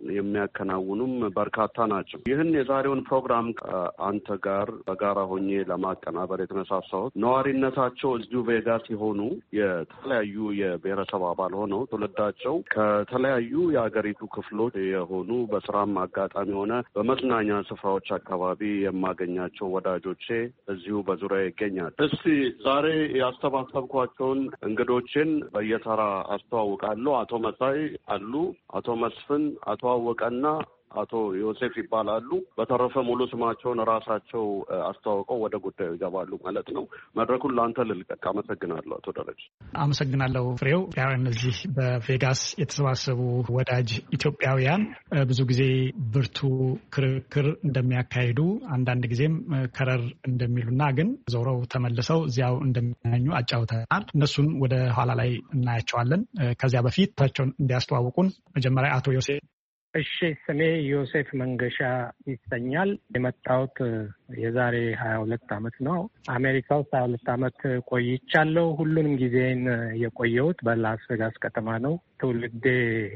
የሚያከናውኑም በርካታ ናቸው። ይህን የዛሬውን ፕሮግራም አንተ ጋር በጋራ ሆኜ ለማቀናበር የተነሳሳሁት ነዋሪነታቸው እዚሁ ቬጋስ የሆኑ የተለያዩ የብሔረሰብ አባል ሆነው ትውልዳቸው ከተለያዩ የአገሪቱ ክፍሎች የሆኑ በስራም አጋጣሚ ሆነ በመዝናኛ ስፍራዎች አካባቢ የማገኛቸው ወዳጆቼ እዚሁ በዙሪያ ይገኛል። እስቲ ዛሬ ያስተባሰብኳቸውን እንግዶችን በየተራ አስተዋውቃለሁ። አቶ መሳይ አሉ፣ አቶ መስፍን፣ አቶ አወቀና አቶ ዮሴፍ ይባላሉ። በተረፈ ሙሉ ስማቸውን ራሳቸው አስተዋውቀው ወደ ጉዳዩ ይገባሉ ማለት ነው። መድረኩን ለአንተ ልልቀቅ። አመሰግናለሁ አቶ ደረጀ። አመሰግናለሁ ፍሬው። እነዚህ በቬጋስ የተሰባሰቡ ወዳጅ ኢትዮጵያውያን ብዙ ጊዜ ብርቱ ክርክር እንደሚያካሂዱ፣ አንዳንድ ጊዜም ከረር እንደሚሉና ግን ዞረው ተመልሰው እዚያው እንደሚገናኙ አጫውተናል። እነሱን ወደ ኋላ ላይ እናያቸዋለን። ከዚያ በፊት ታቸውን እንዲያስተዋውቁን መጀመሪያ አቶ ዮሴፍ። እሺ፣ ስሜ ዮሴፍ መንገሻ ይሰኛል። የመጣሁት የዛሬ 22 ዓመት ነው። አሜሪካ ውስጥ 22 ዓመት ቆይቻለሁ። ሁሉንም ጊዜን የቆየሁት በላስ ቬጋስ ከተማ ነው። ትውልዴ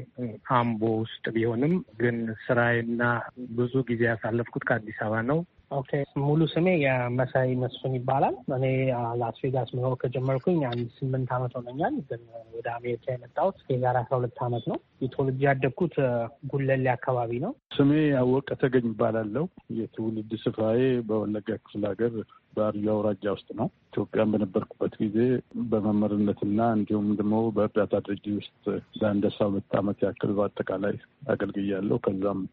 አምቦ ውስጥ ቢሆንም ግን ስራዬና ብዙ ጊዜ ያሳለፍኩት ከአዲስ አበባ ነው። ኦኬ፣ ሙሉ ስሜ የመሳይ መስፍን ይባላል። እኔ ላስ ቬጋስ መኖር ከጀመርኩኝ 8 ዓመት ሆነኛል። ግን ወደ አሜሪካ የመጣሁት የዛሬ 12 ዓመት ነው። የተወልጄ ያደግኩት ጉለሌ አካባቢ ነው። ስሜ አወቀ ተገኝ ይባላለሁ። የትውልድ ስፍራዬ በወለጋ ክፍለ ሀገር በአርጆ አውራጃ ውስጥ ነው። ኢትዮጵያን በነበርኩበት ጊዜ በመምህርነትና እንዲሁም ደግሞ በእርዳታ ድርጅት ውስጥ ለአንድ 12 ዓመት ያክል በአጠቃላይ አገልግያለሁ። ከዛም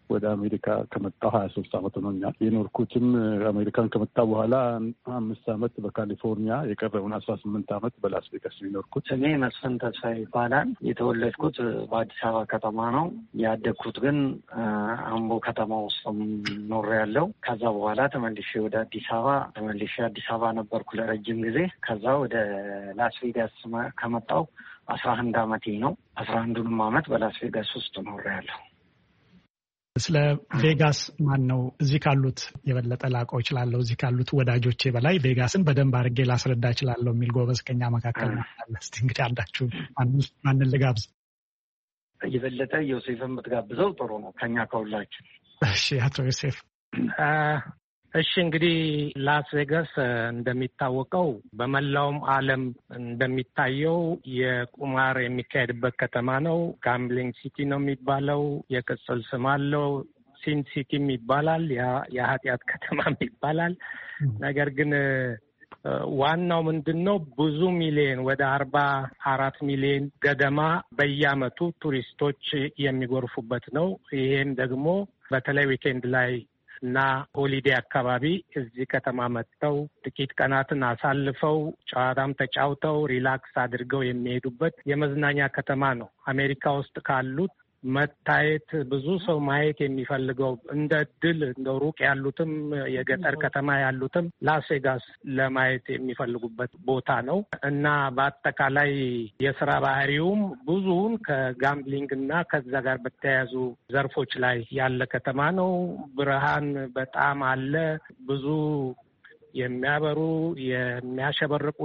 ወደ አሜሪካ ከመጣሁ 23 ዓመት ሆኖኛል። የኖርኩትም አሜሪካን ከመጣ በኋላ 5 ዓመት በካሊፎርኒያ የቀረውን 18 ዓመት በላስ ቬጋስ የኖርኩት። ስሜ መስፍን ተስፋ ይባላል። የተወለድኩት በአዲስ አበባ ከተማ ነው። ያደግኩት ግን አምቦ ከተማ ውስጥ ኖሬያለሁ። ከዛ በኋላ ተመልሼ ወደ አዲስ አበባ ነበርኩ ለረጅም ጊዜ። ከዛ ወደ ላስ ቬጋስ ከመጣሁ 11 ዓመቴ ነው። 11ዱንም ዓመት በላስ ቬጋስ ውስጥ ኖሬያለሁ። ስለ ቬጋስ ማን ነው እዚህ ካሉት የበለጠ ላውቀው እችላለሁ፣ እዚህ ካሉት ወዳጆቼ በላይ ቬጋስን በደንብ አድርጌ ላስረዳ እችላለሁ የሚል ጎበዝ ከኛ መካከል ማለት ነው። እስቲ እንግዲህ አንዳችሁ ማንን ልጋብዝ? የበለጠ ዮሴፍን ብትጋብዘው ጥሩ ነው ከኛ ከሁላችን። እሺ አቶ ዮሴፍ። እሺ እንግዲህ ላስ ቬጋስ እንደሚታወቀው በመላውም ዓለም እንደሚታየው የቁማር የሚካሄድበት ከተማ ነው። ጋምብሊንግ ሲቲ ነው የሚባለው። የቅጽል ስም አለው፣ ሲን ሲቲም ይባላል፣ የኃጢአት ከተማም ይባላል። ነገር ግን ዋናው ምንድን ነው? ብዙ ሚሊዮን ወደ 44 ሚሊዮን ገደማ በየዓመቱ ቱሪስቶች የሚጎርፉበት ነው። ይሄም ደግሞ በተለይ ዊኬንድ ላይ እና ሆሊዴይ አካባቢ እዚህ ከተማ መጥተው ጥቂት ቀናትን አሳልፈው ጨዋታም ተጫውተው ሪላክስ አድርገው የሚሄዱበት የመዝናኛ ከተማ ነው። አሜሪካ ውስጥ ካሉት መታየት ብዙ ሰው ማየት የሚፈልገው እንደ ድል እንደ ሩቅ ያሉትም የገጠር ከተማ ያሉትም ላስ ቬጋስ ለማየት የሚፈልጉበት ቦታ ነው እና በአጠቃላይ የስራ ባህሪውም ብዙውን ከጋምብሊንግ እና ከዛ ጋር በተያያዙ ዘርፎች ላይ ያለ ከተማ ነው። ብርሃን በጣም አለ። ብዙ የሚያበሩ የሚያሸበርቁ